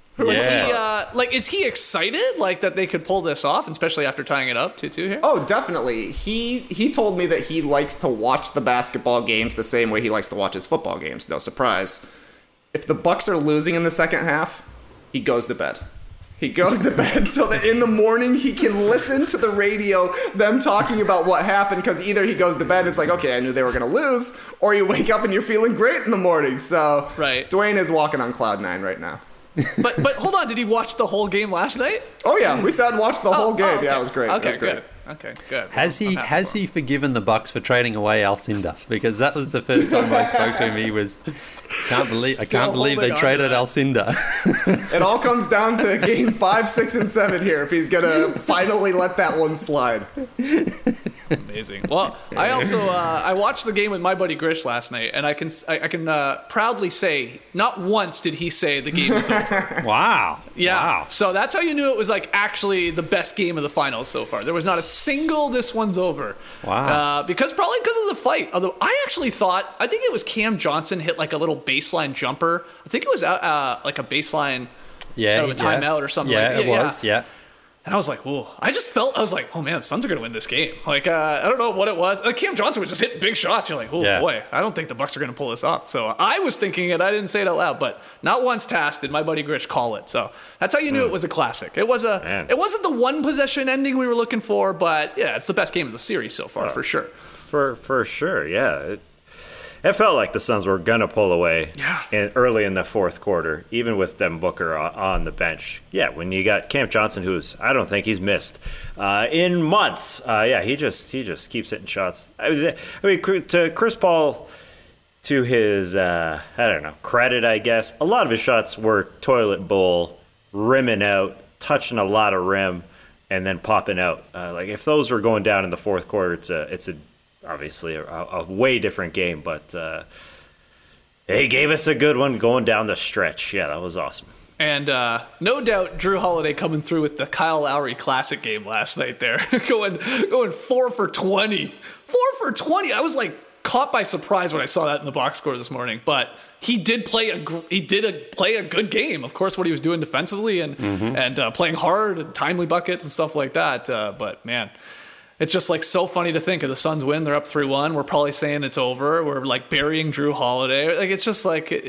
Is he excited that they could pull this off, especially after tying it up 2-2 here? Oh, definitely. He told me that he likes to watch the basketball games the same way he likes to watch his football games. No surprise. If the Bucks are losing in the second half, he goes to bed. He goes to bed so that in the morning he can listen to the radio, them talking about what happened, because either he goes to bed and it's like, okay, I knew they were going to lose, or you wake up and you're feeling great in the morning. So Dwayne is walking on cloud nine right now. But hold on, did he watch the whole game last night? Oh, yeah. We sat and watched the whole game. Okay. Yeah, it was great. Okay, it was great. good. Okay, good. Has he forgiven the Bucks for trading away Alcindor? Because that was the first time I spoke to him. He was, I can't believe they traded Alcindor. It all comes down to game 5, 6, and 7 here. If he's gonna finally let that one slide. Amazing. Well, I also I watched the game with my buddy Grish last night, and I can proudly say not once did he say the game was over. Wow. Yeah. Wow. So that's how you knew it was actually the best game of the finals so far. There was not a single "this one's over." Wow. Probably because of the fight. Although I actually thought I think it was Cam Johnson hit a little baseline jumper. I think it was like a baseline. Out of a timeout or something. Yeah, it was. Yeah. And I was like, whoa. I was like, oh man, the Suns are going to win this game. I don't know what it was. Cam Johnson was just hitting big shots. You're like, boy, I don't think the Bucks are going to pull this off. So I was thinking it. I didn't say it out loud, but not once did my buddy Grish call it. So that's how you knew it was a classic. It wasn't the one possession ending we were looking for, but yeah, it's the best game of the series so far, for sure. For sure, yeah. It felt like the Suns were going to pull away early in the fourth quarter, even with Devin Booker on the bench. Yeah, when you got Cam Johnson, I don't think he's missed in months. He just keeps hitting shots. I mean, to Chris Paul, to his, credit, I guess, a lot of his shots were toilet bowl, rimming out, touching a lot of rim, and then popping out. If those were going down in the fourth quarter, it's obviously a way different game, but he gave us a good one going down the stretch. Yeah, that was awesome. And no doubt Drew Holiday coming through with the Kyle Lowry classic game last night there. going 4 for 20. 4 for 20. I was caught by surprise when I saw that in the box score this morning, but he did play a good game. Of course, what he was doing defensively and playing hard and timely buckets and stuff like that. But man, it's just so funny to think of the Suns win. They're up 3-1. We're probably saying it's over. We're burying Drew Holiday. It's just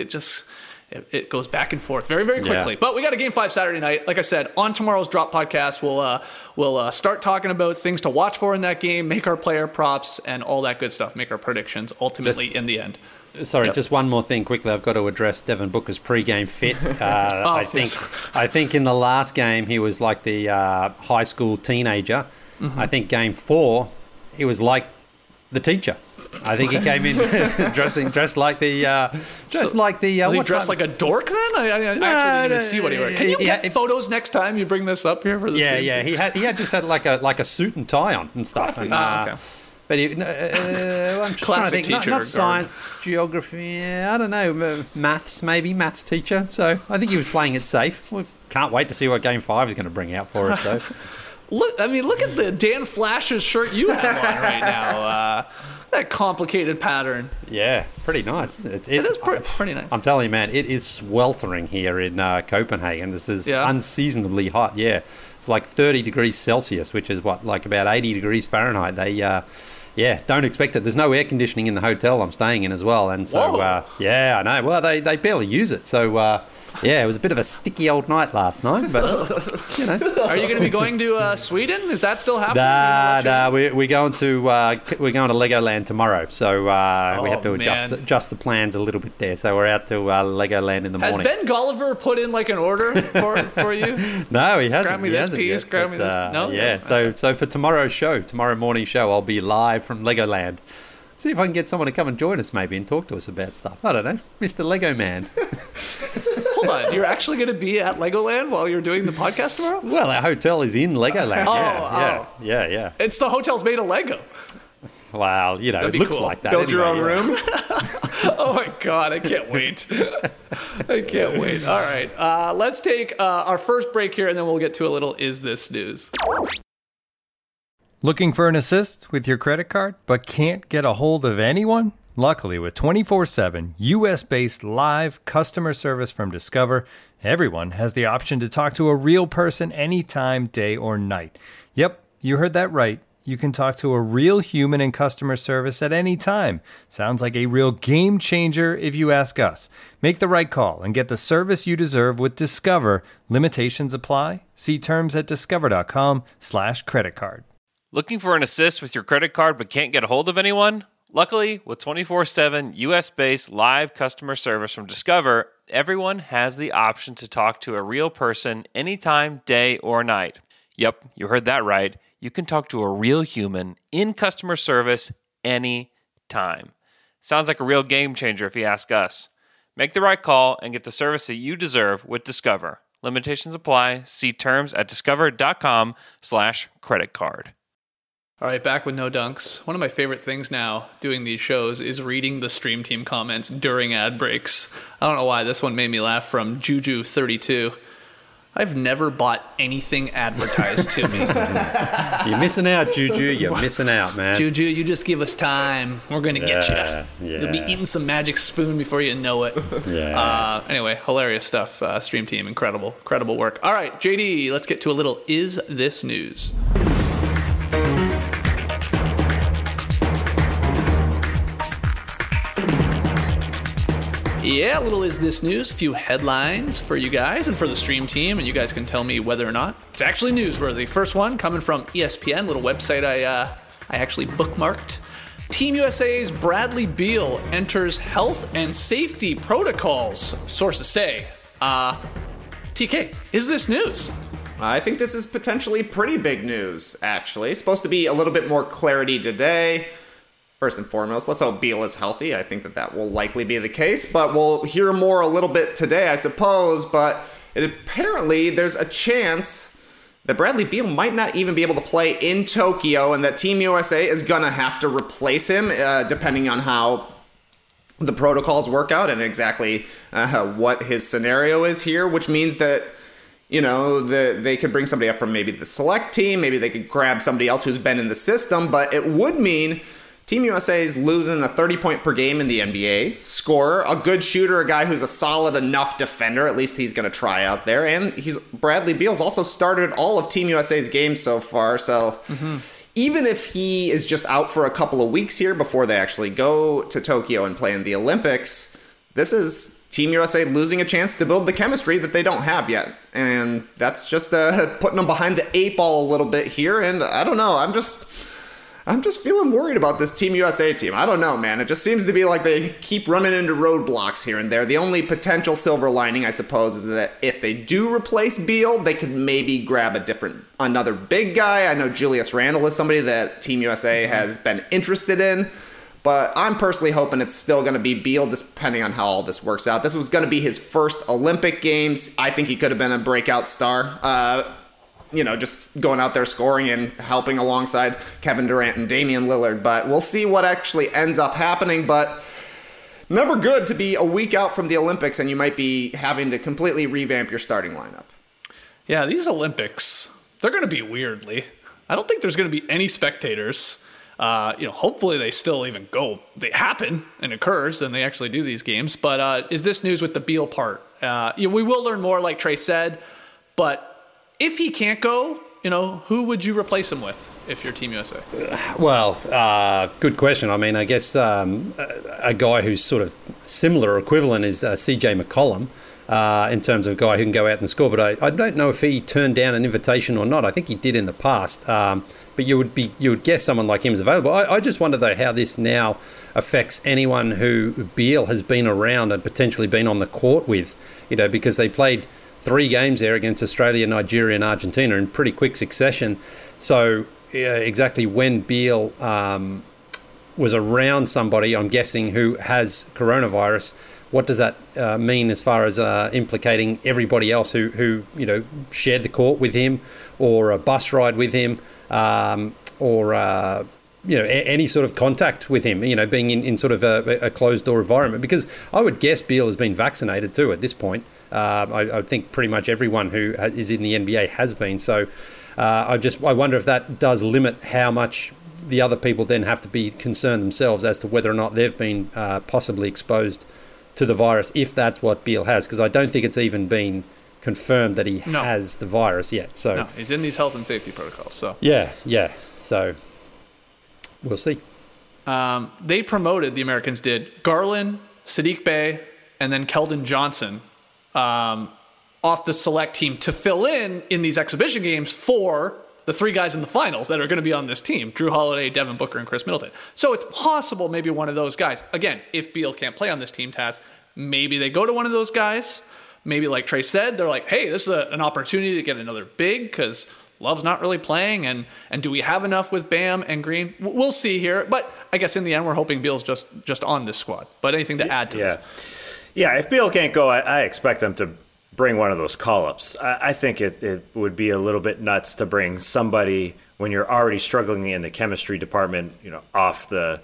it goes back and forth very, very quickly. Yeah. But we got a Game 5 Saturday night. Like I said, on tomorrow's Drop podcast, we'll start talking about things to watch for in that game, make our player props, and all that good stuff. Make our predictions ultimately in the end. Sorry, just one more thing quickly. I've got to address Devin Booker's pre-game fit. I think in the last game he was like the high school teenager. Mm-hmm. I think game 4 he was like the teacher. I think he came in dressed like the was he dressed like a dork then? I actually didn't even see what he wore. Can you get photos next time you bring this up here for this game? Yeah. He had just had like a suit and tie on and stuff. And, okay. But I'm just trying to think. Not science, geography. I don't know. Maths, maybe maths teacher. So I think he was playing it safe. We can't wait to see what Game 5 is going to bring out for us, though. Look at the Dan Flash's shirt you have on right now. That complicated pattern. Yeah, pretty nice. It is pretty nice. I'm telling you, man, it is sweltering here in Copenhagen. This is unseasonably hot. Yeah, it's like 30 degrees Celsius, which is about 80 degrees Fahrenheit. They, don't expect it. There's no air conditioning in the hotel I'm staying in as well, and so I know. Well, they barely use it. So Yeah, it was a bit of a sticky old night last night, but, you know. Are you going to be going to Sweden? Is that still happening? Nah, we're going to Legoland tomorrow, so we have to adjust the plans a little bit there. So we're out to Legoland in the morning. Has Ben Golliver put in like an order for you? No, he hasn't. Grab me this piece. Grab me this. No. Yeah. So for tomorrow morning show, I'll be live from Legoland. See if I can get someone to come and join us maybe and talk to us about stuff. I don't know, Mr. Lego Man. Hold on, you're actually going to be at Legoland while you're doing the podcast tomorrow? Well, our hotel is in Legoland. Yeah. It's the hotel's made of Lego. Well, you know, it looks cool. Like that. Build your own room. Oh my God, I can't wait. I can't wait. All right, let's take our first break here, and then we'll get to a little Is This News? Looking for an assist with your credit card, but can't get a hold of anyone? Luckily, with 24/7 U.S.-based live customer service from Discover, everyone has the option to talk to a real person anytime, day or night. Yep, you heard that right. You can talk to a real human in customer service at any time. Sounds like a real game changer if you ask us. Make the right call and get the service you deserve with Discover. Limitations apply. See terms at discover.com/creditcard. Looking for an assist with your credit card but can't get a hold of anyone? Luckily, with 24/7 U.S.-based live customer service from Discover, everyone has the option to talk to a real person anytime, day or night. Yep, you heard that right. You can talk to a real human in customer service anytime. Sounds like a real game changer if you ask us. Make the right call and get the service that you deserve with Discover. Limitations apply. See terms at discover.com/creditcard. All right, back with No Dunks. One of my favorite things now doing these shows is reading the stream team comments during ad breaks. I don't know why. This one made me laugh from Juju32. I've never bought anything advertised to me. You're missing out, Juju. You're missing out, man. Juju, you just give us time. We're going to get you. Yeah. You'll be eating some magic spoon before you know it. Yeah. Anyway, hilarious stuff. Stream team, incredible work. All right, JD, let's get to a little Is This News? Yeah, a little Is This News, few headlines for you guys and for the stream team, and you guys can tell me whether or not it's actually newsworthy. First one coming from ESPN, little website I actually bookmarked. Team USA's Bradley Beal enters health and safety protocols, sources say. TK, is this news? I think this is potentially pretty big news, actually. It's supposed to be a little bit more clarity today. First and foremost, let's hope Beal is healthy. I think that will likely be the case, but we'll hear more a little bit today, I suppose. But apparently there's a chance that Bradley Beal might not even be able to play in Tokyo, and that Team USA is going to have to replace him, depending on how the protocols work out and exactly what his scenario is here, which means that, you know, they could bring somebody up from maybe the select team, maybe they could grab somebody else who's been in the system, but it would mean Team USA is losing a 30-point per game in the NBA scorer, a good shooter, a guy who's a solid enough defender. At least he's going to try out there. And Bradley Beal's also started all of Team USA's games so far. So even if he is just out for a couple of weeks here before they actually go to Tokyo and play in the Olympics, this is Team USA losing a chance to build the chemistry that they don't have yet. And that's just putting them behind the 8 ball a little bit here. And I don't know. I'm just feeling worried about this Team USA team. I don't know, man. It just seems to be like they keep running into roadblocks here and there. The only potential silver lining, I suppose, is that if they do replace Beal, they could maybe grab another big guy. I know Julius Randle is somebody that Team USA has been interested in, but I'm personally hoping it's still going to be Beal, depending on how all this works out. This was going to be his first Olympic Games. I think he could have been a breakout star. Just going out there scoring and helping alongside Kevin Durant and Damian Lillard. But we'll see what actually ends up happening. But never good to be a week out from the Olympics and you might be having to completely revamp your starting lineup. Yeah, these Olympics, they're going to be weirdly. I don't think there's going to be any spectators. Hopefully they still even go. They happen and occurs and they actually do these games. But is this news with the Beal part? We will learn more, like Trey said. But if he can't go, who would you replace him with if you're Team USA? Well, good question. I mean, I guess a guy who's sort of similar or equivalent is CJ McCollum. in terms of a guy who can go out and score. But I don't know if he turned down an invitation or not. I think he did in the past. But you would guess someone like him is available. I just wonder, though, how this now affects anyone who Beale has been around and potentially been on the court with, because they played 3 games there against Australia, Nigeria and Argentina in pretty quick succession. So exactly when Beale was around somebody, I'm guessing, who has coronavirus, what does that mean as far as implicating everybody else who shared the court with him, or a bus ride with him, or any sort of contact with him, being in sort of a closed door environment? Because I would guess Beale has been vaccinated too at this point. I think pretty much everyone who is in the NBA has been. So I wonder if that does limit how much the other people then have to be concerned themselves as to whether or not they've been possibly exposed to the virus, if that's what Beale has, because I don't think it's even been confirmed that he has the virus yet. So no, he's in these health and safety protocols. So yeah. So we'll see. They promoted, the Americans did, Garland, Sadiq Bey, and then Keldon Johnson off the select team to fill in these exhibition games for the 3 guys in the finals that are going to be on this team: Drew Holiday, Devin Booker, and Chris Middleton. So it's possible maybe one of those guys. Again, if Beale can't play on this team, Taz, maybe they go to one of those guys. Maybe like Trey said, they're like, hey, this is an opportunity to get another big because Love's not really playing. And do we have enough with Bam and Green? We'll see here. But I guess in the end, we're hoping Beale's just on this squad. But anything to add to this? Yeah, if Beale can't go, I expect them to bring one of those call-ups. I think it would be a little bit nuts to bring somebody when you're already struggling in the chemistry department, off the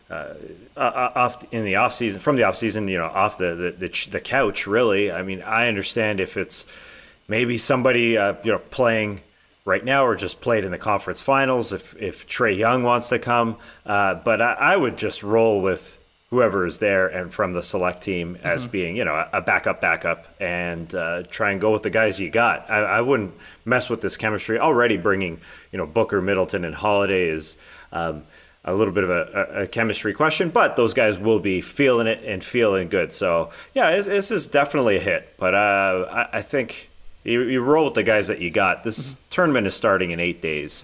off in the off season, from the off season, off the couch. Really, I mean, I understand if it's maybe somebody playing right now or just played in the conference finals. If Trae Young wants to come, but I would just roll with whoever is there and from the select team as being, a backup, and try and go with the guys you got. I wouldn't mess with this chemistry. Already bringing, Booker, Middleton, and Holiday is a little bit of a chemistry question, but those guys will be feeling it and feeling good. So, yeah, this is definitely a hit. But I think you roll with the guys that you got. This tournament is starting in 8 days.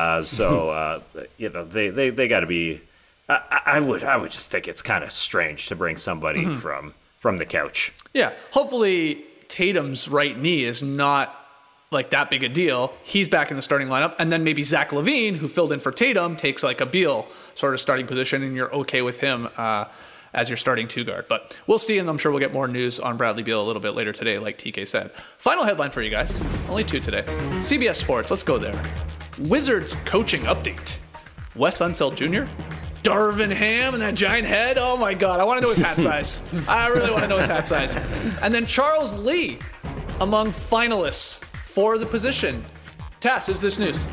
So they got to be... I would just think it's kind of strange to bring somebody from the couch. Yeah, hopefully Tatum's right knee is not like that big a deal. He's back in the starting lineup, and then maybe Zach LaVine, who filled in for Tatum, takes like a Beal sort of starting position, and you're okay with him as your starting 2-guard. But we'll see, and I'm sure we'll get more news on Bradley Beal a little bit later today, like TK said. Final headline for you guys, only 2 today. CBS Sports, let's go there. Wizards coaching update. Wes Unseld Jr., Darvin Ham and that giant head. Oh my God, I want to know his hat size. I really want to know his hat size. And then Charles Lee among finalists for the position. Tass, is this news?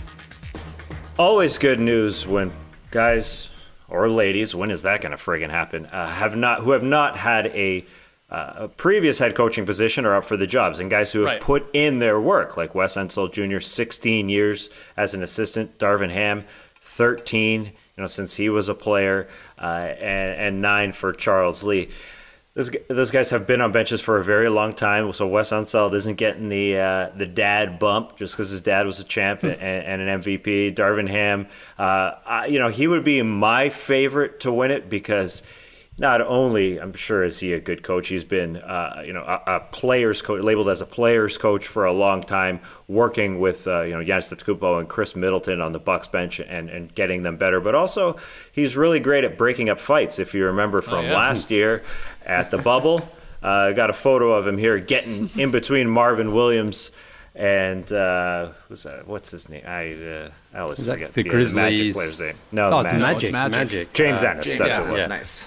Always good news when guys or ladies, when is that going to friggin' happen, who have not had a previous head coaching position are up for the jobs, and guys who have put in their work, like Wes Unseld Jr., 16 years as an assistant, Darvin Ham, 13 since he was a player, and 9 for Charles Lee. Those guys have been on benches for a very long time, so Wes Unseld isn't getting the dad bump just because his dad was a champ and an MVP. Darvin Ham, he would be my favorite to win it because not only, I'm sure, is he a good coach, he's been a players coach, labeled as a players coach for a long time, working with Giannis Antetokounmpo and Chris Middleton on the Bucks bench and getting them better. But also, he's really great at breaking up fights. If you remember from last year at the bubble, I got a photo of him here getting in between Marvin Williams and what's his name? I always forget the Grizzlies. Magic player's name. No, it's Magic. James Ennis. That's what it was. Yeah, nice.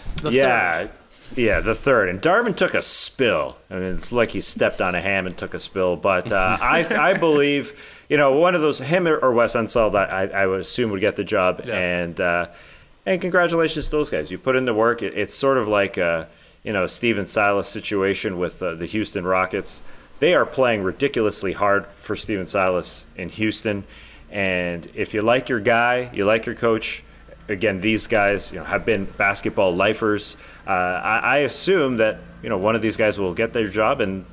The third. And Darvin took a spill. I mean, it's like he stepped on a ham and took a spill. But I believe, one of those, him or Wes Unseld, I would assume would get the job. Yeah. And congratulations to those guys. You put in the work. It's sort of like a Steven Silas situation with the Houston Rockets. They are playing ridiculously hard for Steven Silas in Houston. And if you like your guy, you like your coach, again, these guys, have been basketball lifers. I assume that, one of these guys will get their job, and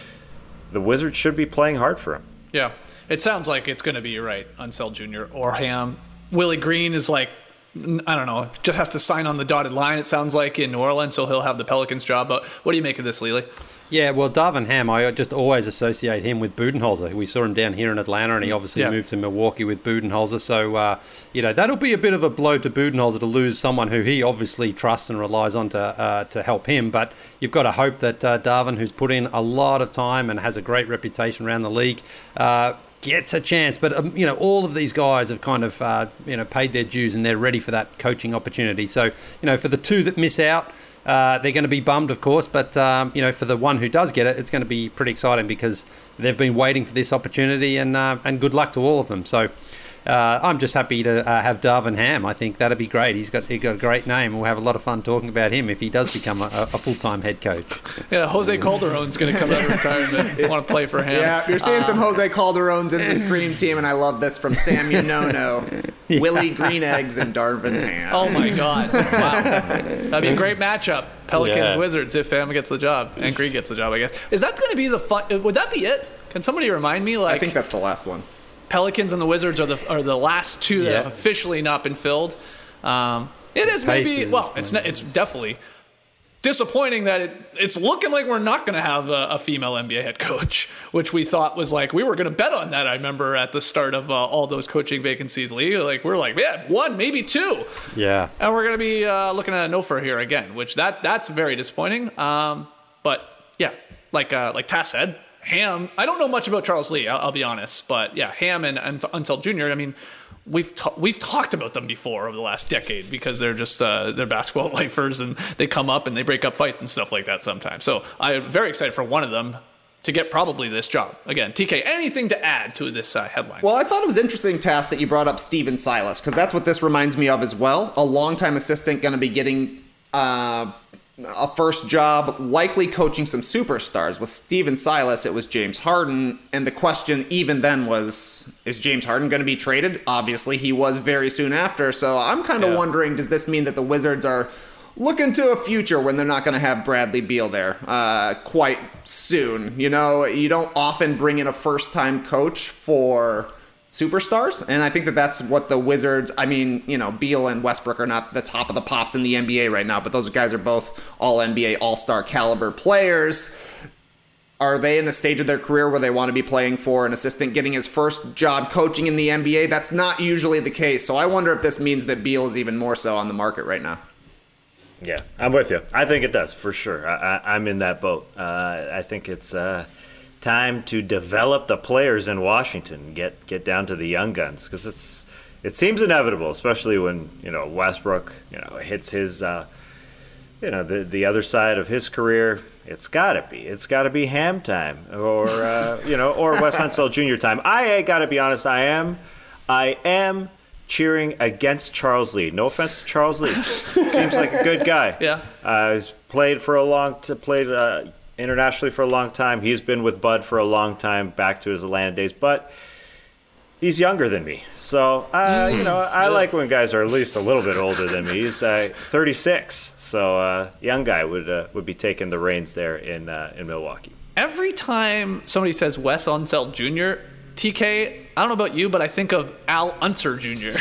the Wizards should be playing hard for him. Yeah. It sounds like it's going to be, you're right, Unseld Jr. or Ham. Willie Green is like, I don't know, just has to sign on the dotted line, it sounds like, in New Orleans, so he'll have the Pelicans job. But what do you make of this, Lely? Yeah, well, Darvin Ham, I just always associate him with Budenholzer. We saw him down here in Atlanta, and he obviously moved to Milwaukee with Budenholzer. So, that'll be a bit of a blow to Budenholzer to lose someone who he obviously trusts and relies on to help him. But you've got to hope that Darvin, who's put in a lot of time and has a great reputation around the league, gets a chance. But, all of these guys have kind of, paid their dues, and they're ready for that coaching opportunity. So, for the two that miss out, they're going to be bummed, of course, but for the one who does get it, it's going to be pretty exciting because they've been waiting for this opportunity, and good luck to all of them. So I'm just happy to have Darvin Ham. I think that'd be great. He's got a great name. We'll have a lot of fun talking about him if he does become a full-time head coach. Yeah, Jose Calderon's going to come out of retirement. Want to play for Ham? Yeah, you're seeing some Jose Calderones in the stream team, and I love this from Sam Unono, Willie Green Eggs, and Darvin Ham. Oh my God! Wow, that'd be a great matchup. Pelicans Wizards if Ham gets the job and Green gets the job. I guss. Is that going to be the fun? Would that be it? Can somebody remind me? I think that's the last one. Pelicans and the Wizards are the last two that have officially not been filled. It is maybe it's definitely disappointing that it's looking like we're not going to have a female NBA head coach, which we thought was like we were going to bet on that. I remember at the start of all those coaching vacancies, Lee, we're like, one, maybe two, and we're going to be looking at a Nofer here again, which that's very disappointing. But yeah, like Tass said. Ham, I don't know much about Charles Lee, I'll be honest, but yeah, Ham and Unseld Jr., I mean, we've talked about them before over the last decade because they're just they're basketball lifers and they come up and they break up fights and stuff like that sometimes. So I'm very excited for one of them to get probably this job. Again, TK, anything to add to this headline? Well, I thought it was interesting, Tass, that you brought up Steven Silas, because that's what this reminds me of as well. A longtime assistant going to be getting a first job, likely coaching some superstars. With Steven Silas, it was James Harden, and the question even then was, is James Harden going to be traded? Obviously, he was very soon after, so I'm kind of wondering, does this mean that the Wizards are looking to a future when they're not going to have Bradley Beal there quite soon? You don't often bring in a first-time coach for superstars, and I think that's what the Wizards, Beal and Westbrook are not the top of the pops in the NBA right now, but those guys are both all-NBA, all-star caliber players. Are they in a stage of their career where they want to be playing for an assistant getting his first job coaching in the NBA? That's not usually the case, so I wonder if this means that Beal is even more so on the market right now. Yeah, I'm with you. I think it does, for sure. I'm in that boat. I think it's time to develop the players in Washington, get down to the young guns, because it seems inevitable, especially when Westbrook hits his the other side of his career. It's got to be Ham time or Wes Unseld Jr. time. I got to be honest, I am cheering against Charles Lee. No offense to Charles Lee, seems like a good guy. Yeah, he's played internationally for a long time. He's been with Bud for a long time, back to his Atlanta days, but he's younger than me. So, I like when guys are at least a little bit older than me. He's 36, so young guy would be taking the reins there in Milwaukee. Every time somebody says Wes Unseld Jr., TK, I don't know about you, but I think of Al Unser Jr.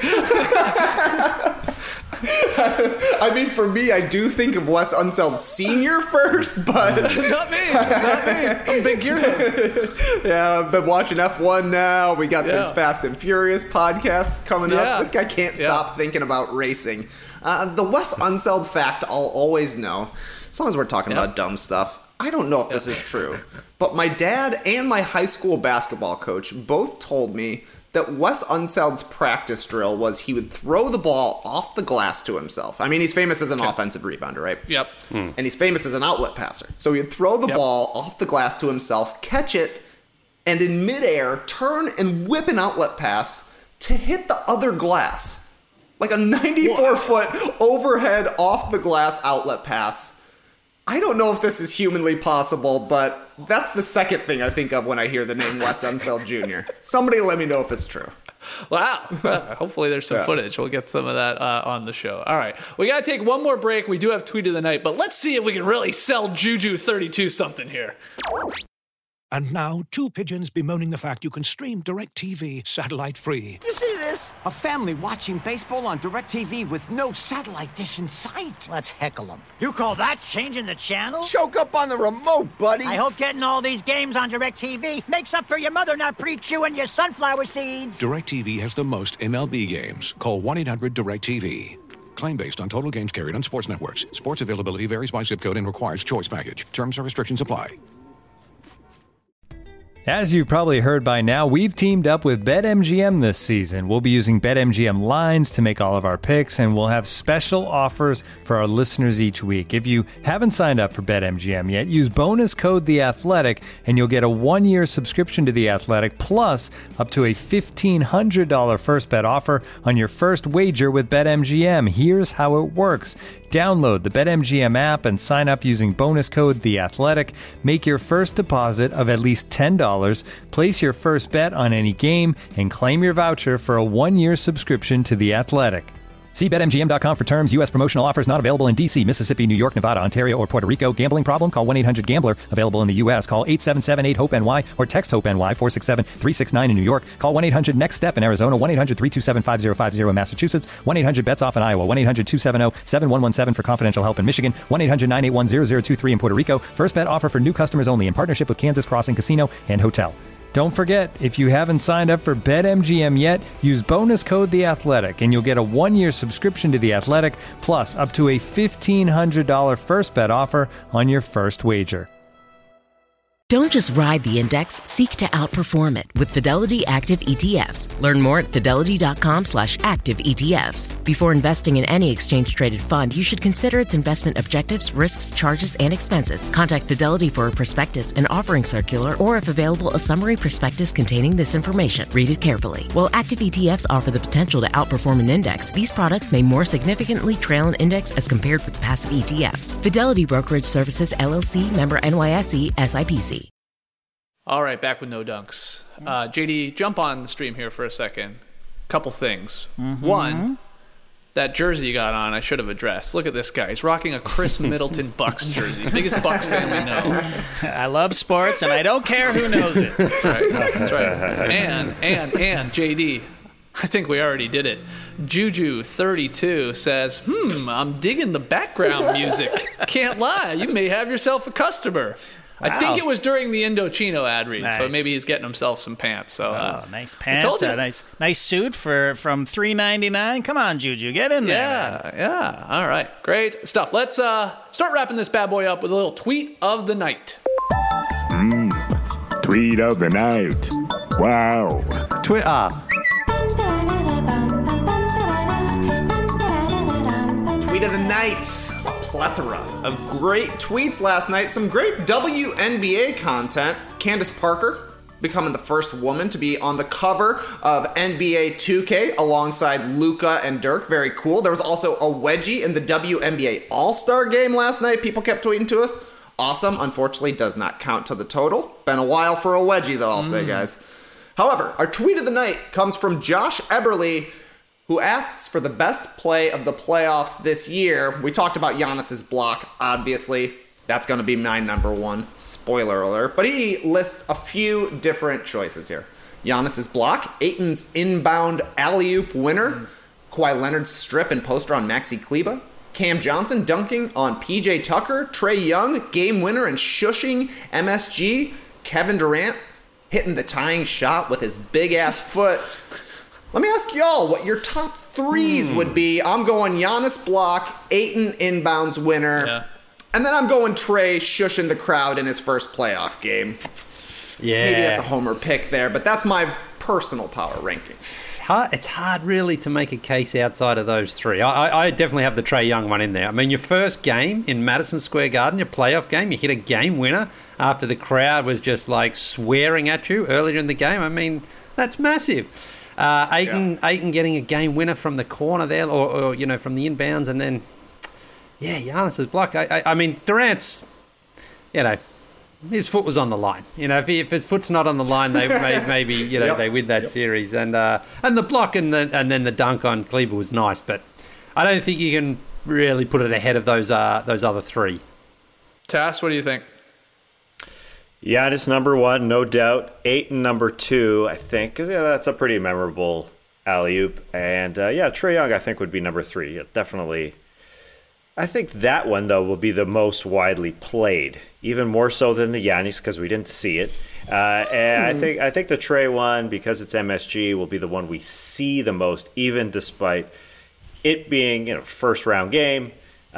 For me, I do think of Wes Unseld Sr. first, but... Not me. I'm a big gearhead. Yeah, I've been watching F1 now. We got this Fast and Furious podcast coming up. This guy can't stop thinking about racing. The Wes Unseld fact I'll always know, as long as we're talking about dumb stuff, I don't know if this is true, but my dad and my high school basketball coach both told me that Wes Unseld's practice drill was he would throw the ball off the glass to himself. He's famous as an offensive rebounder, right? Yep. And he's famous as an outlet passer. So he'd throw the ball off the glass to himself, catch it, and in midair, turn and whip an outlet pass to hit the other glass. Like a 94-foot overhead off the glass outlet pass. I don't know if this is humanly possible, but that's the second thing I think of when I hear the name Wes Unseld Jr. Somebody let me know if it's true. Wow. Hopefully there's some footage. We'll get some of that on the show. All right. We got to take one more break. We do have Tweet of the Night, but let's see if we can really sell Juju32 something here. And now, two pigeons bemoaning the fact you can stream DirecTV satellite-free. You see this? A family watching baseball on DirecTV with no satellite dish in sight. Let's heckle them. You call that changing the channel? Choke up on the remote, buddy. I hope getting all these games on DirecTV makes up for your mother not pre-chewing your sunflower seeds. DirecTV has the most MLB games. Call 1-800-DirecTV. Claim based on total games carried on sports networks. Sports availability varies by zip code and requires choice package. Terms and restrictions apply. As you've probably heard by now, we've teamed up with BetMGM this season. We'll be using BetMGM lines to make all of our picks, and we'll have special offers for our listeners each week. If you haven't signed up for BetMGM yet, use bonus code THEATHLETIC, and you'll get a 1-year subscription to The Athletic, plus up to a $1,500 first bet offer on your first wager with BetMGM. Here's how it works. Download the BetMGM app and sign up using bonus code THEATHLETIC. Make your first deposit of at least $10. Place your first bet on any game and claim your voucher for a 1-year subscription to The Athletic. See BetMGM.com for terms. U.S. promotional offers not available in D.C., Mississippi, New York, Nevada, Ontario, or Puerto Rico. Gambling problem? Call 1-800-GAMBLER. Available in the U.S. Call 877-8-HOPE-NY or text HOPE-NY 467-369 in New York. Call 1-800-NEXT-STEP in Arizona. 1-800-327-5050 in Massachusetts. 1-800-BETS-OFF in Iowa. 1-800-270-7117 for confidential help in Michigan. 1-800-981-0023 in Puerto Rico. First bet offer for new customers only in partnership with Kansas Crossing Casino and Hotel. Don't forget, if you haven't signed up for BetMGM yet, use bonus code THEATHLETIC, and you'll get a 1-year subscription to The Athletic, plus up to a $1,500 first bet offer on your first wager. Don't just ride the index, seek to outperform it with Fidelity Active ETFs. Learn more at fidelity.com/active ETFs. Before investing in any exchange-traded fund, you should consider its investment objectives, risks, charges, and expenses. Contact Fidelity for a prospectus, an offering circular, or if available, a summary prospectus containing this information. Read it carefully. While active ETFs offer the potential to outperform an index, these products may more significantly trail an index as compared with passive ETFs. Fidelity Brokerage Services, LLC, member NYSE, SIPC. All right, back with No Dunks. JD, jump on the stream here for a second. Couple things. One, that jersey you got on, I should have addressed. Look at this guy. He's rocking a Chris Middleton Bucks jersey. Biggest Bucks fan we know. I love sports, and I don't care who knows it. That's right. That's right. And JD, I think we already did it. Juju32 says, I'm digging the background music. Can't lie. You may have yourself a customer. Wow. I think it was during the Indochino ad read, so maybe he's getting himself some pants. So, nice pants, nice suit from $3.99. Come on, Juju, get in there. Yeah. All right, great stuff. Let's start wrapping this bad boy up with a little tweet of the night. Tweet of the night. Wow. Twitter. Tweet of the night. A plethora of great tweets last night. Some great WNBA content. Candace Parker becoming the first woman to be on the cover of NBA 2K alongside Luka and Dirk. Very cool. There was also a wedgie in the WNBA All-Star game last night. People kept tweeting to us. Awesome. Unfortunately, does not count to the total. Been a while for a wedgie, though, I'll say, guys. However, our tweet of the night comes from Josh Eberly, who asks for the best play of the playoffs this year. We talked about Giannis's block, obviously. That's going to be my number one. Spoiler alert. But he lists a few different choices here. Giannis's block, Ayton's inbound alley-oop winner, Kawhi Leonard's strip and poster on Maxi Kleber, Cam Johnson dunking on PJ Tucker, Trae Young, game winner and shushing MSG, Kevin Durant hitting the tying shot with his big-ass foot. Let me ask y'all what your top threes would be. I'm going Giannis block, Ayton inbounds winner, and then I'm going Trae shushing the crowd in his first playoff game. Yeah. Maybe that's a homer pick there, but that's my personal power rankings. It's hard really to make a case outside of those three. I definitely have the Trae Young one in there. I mean, your first game in Madison Square Garden, your playoff game, you hit a game winner after the crowd was just like swearing at you earlier in the game. I mean, that's massive. Ayton getting a game winner from the corner there, or from the inbounds, and then Giannis's block. I mean, Durant's, his foot was on the line. If his foot's not on the line, they maybe they win that series. And the block and then the dunk on Kleber was nice, but I don't think you can really put it ahead of those other three. Tass, what do you think? Giannis number 1, no doubt. Ayton number 2, I think. That's a pretty memorable alley-oop. And Trae Young, I think, would be number 3. Definitely. I think that one, though, will be the most widely played, even more so than the Giannis because we didn't see it. And I think the Trae one, because it's MSG, will be the one we see the most, even despite it being first-round game.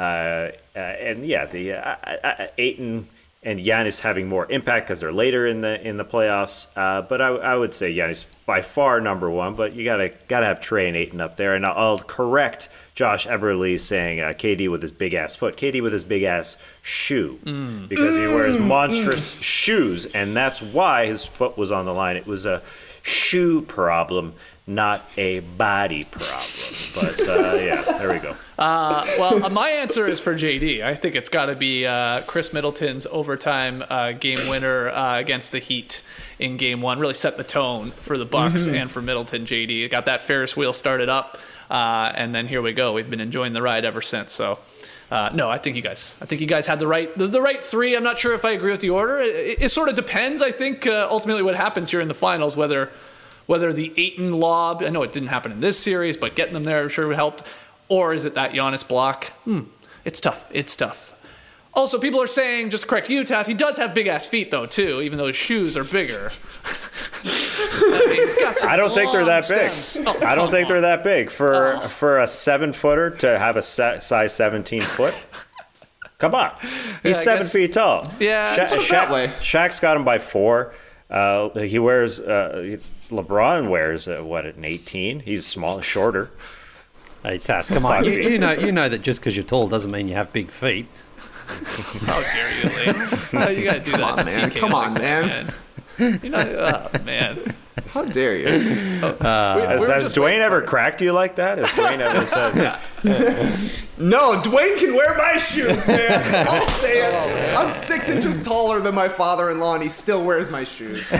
Ayton and Giannis having more impact because they're later in the playoffs. But I would say Giannis by far number 1. But you gotta have Trae and Ayton up there. And I'll correct Josh Eberle saying KD with his big ass foot. KD with his big ass shoe because he wears monstrous shoes, and that's why his foot was on the line. It was a shoe problem, not a body problem. But there we go. Well, my answer is for JD. I think it's got to be Chris Middleton's overtime game winner against the Heat in Game 1. Really set the tone for the Bucks and for Middleton. JD got that Ferris wheel started up, and then here we go. We've been enjoying the ride ever since. So, no, I think you guys had the right 3. I'm not sure if I agree with the order. It sort of depends. I think ultimately what happens here in the finals, whether the Ayton lob, I know it didn't happen in this series, but getting them there sure helped. Or is it that Giannis block? It's tough. Also, people are saying, just to correct you, Tass, he does have big-ass feet, though, too, even though his shoes are bigger. I don't think they're that big. I don't think they're that big. For a 7-footer to have a size 17 foot, come on. He's 7 feet tall. Yeah, Shaq's got him by 4. He wears... LeBron wears, an 18? He's shorter. Hey, Tass, come on. You know that just because you're tall doesn't mean you have big feet. How dare you, Lee? You got to do that. Come on, man. Man. How dare you? Has Dwayne ever cracked you like that? Has Dwayne ever said... No, Dwayne can wear my shoes, man. I'll say it. I'm 6 inches taller than my father-in-law, and he still wears my shoes.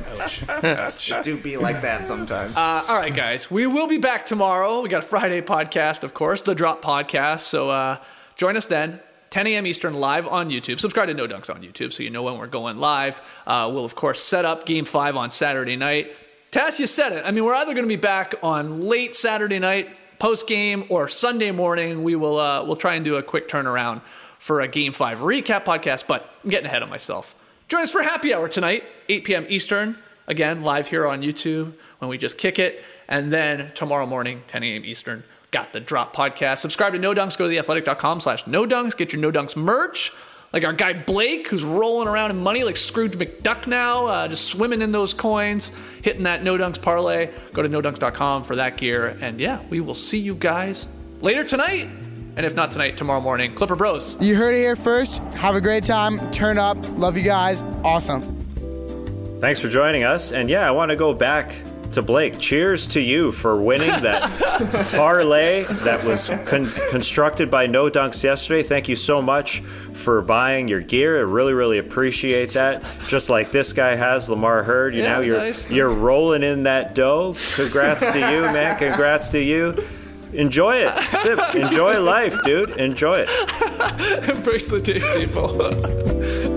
It do be like that sometimes. All right, guys. We will be back tomorrow. We got a Friday podcast, of course, the Drop Podcast. So join us then. 10 a.m. Eastern, live on YouTube. Subscribe to No Dunks on YouTube so you know when we're going live. We'll, of course, set up Game 5 on Saturday night. Tass, you said it. I mean, we're either going to be back on late Saturday night, post-game, or Sunday morning. We'll try and do a quick turnaround for a Game 5 recap podcast, but I'm getting ahead of myself. Join us for Happy Hour tonight, 8 p.m. Eastern. Again, live here on YouTube when we just kick it. And then tomorrow morning, 10 a.m. Eastern, got the Drop Podcast. Subscribe to No Dunks. Go to theathletic.com/No Dunks. Get your No Dunks merch. Like our guy Blake, who's rolling around in money like Scrooge McDuck now, just swimming in those coins, hitting that No Dunks parlay. Go to NoDunks.com for that gear. And yeah, we will see you guys later tonight. And if not tonight, tomorrow morning. Clipper Bros. You heard it here first. Have a great time. Turn up. Love you guys. Awesome. Thanks for joining us. And yeah, I want to go back to Blake. Cheers to you for winning that parlay that was constructed by No Dunks yesterday. Thank you so much for buying your gear. I really, really appreciate that. Just like this guy has, Lamar Hurd. You're rolling in that dough. Congrats to you, man. Congrats to you. Enjoy it. Sip. Enjoy life, dude. Enjoy it. Embrace the day, people.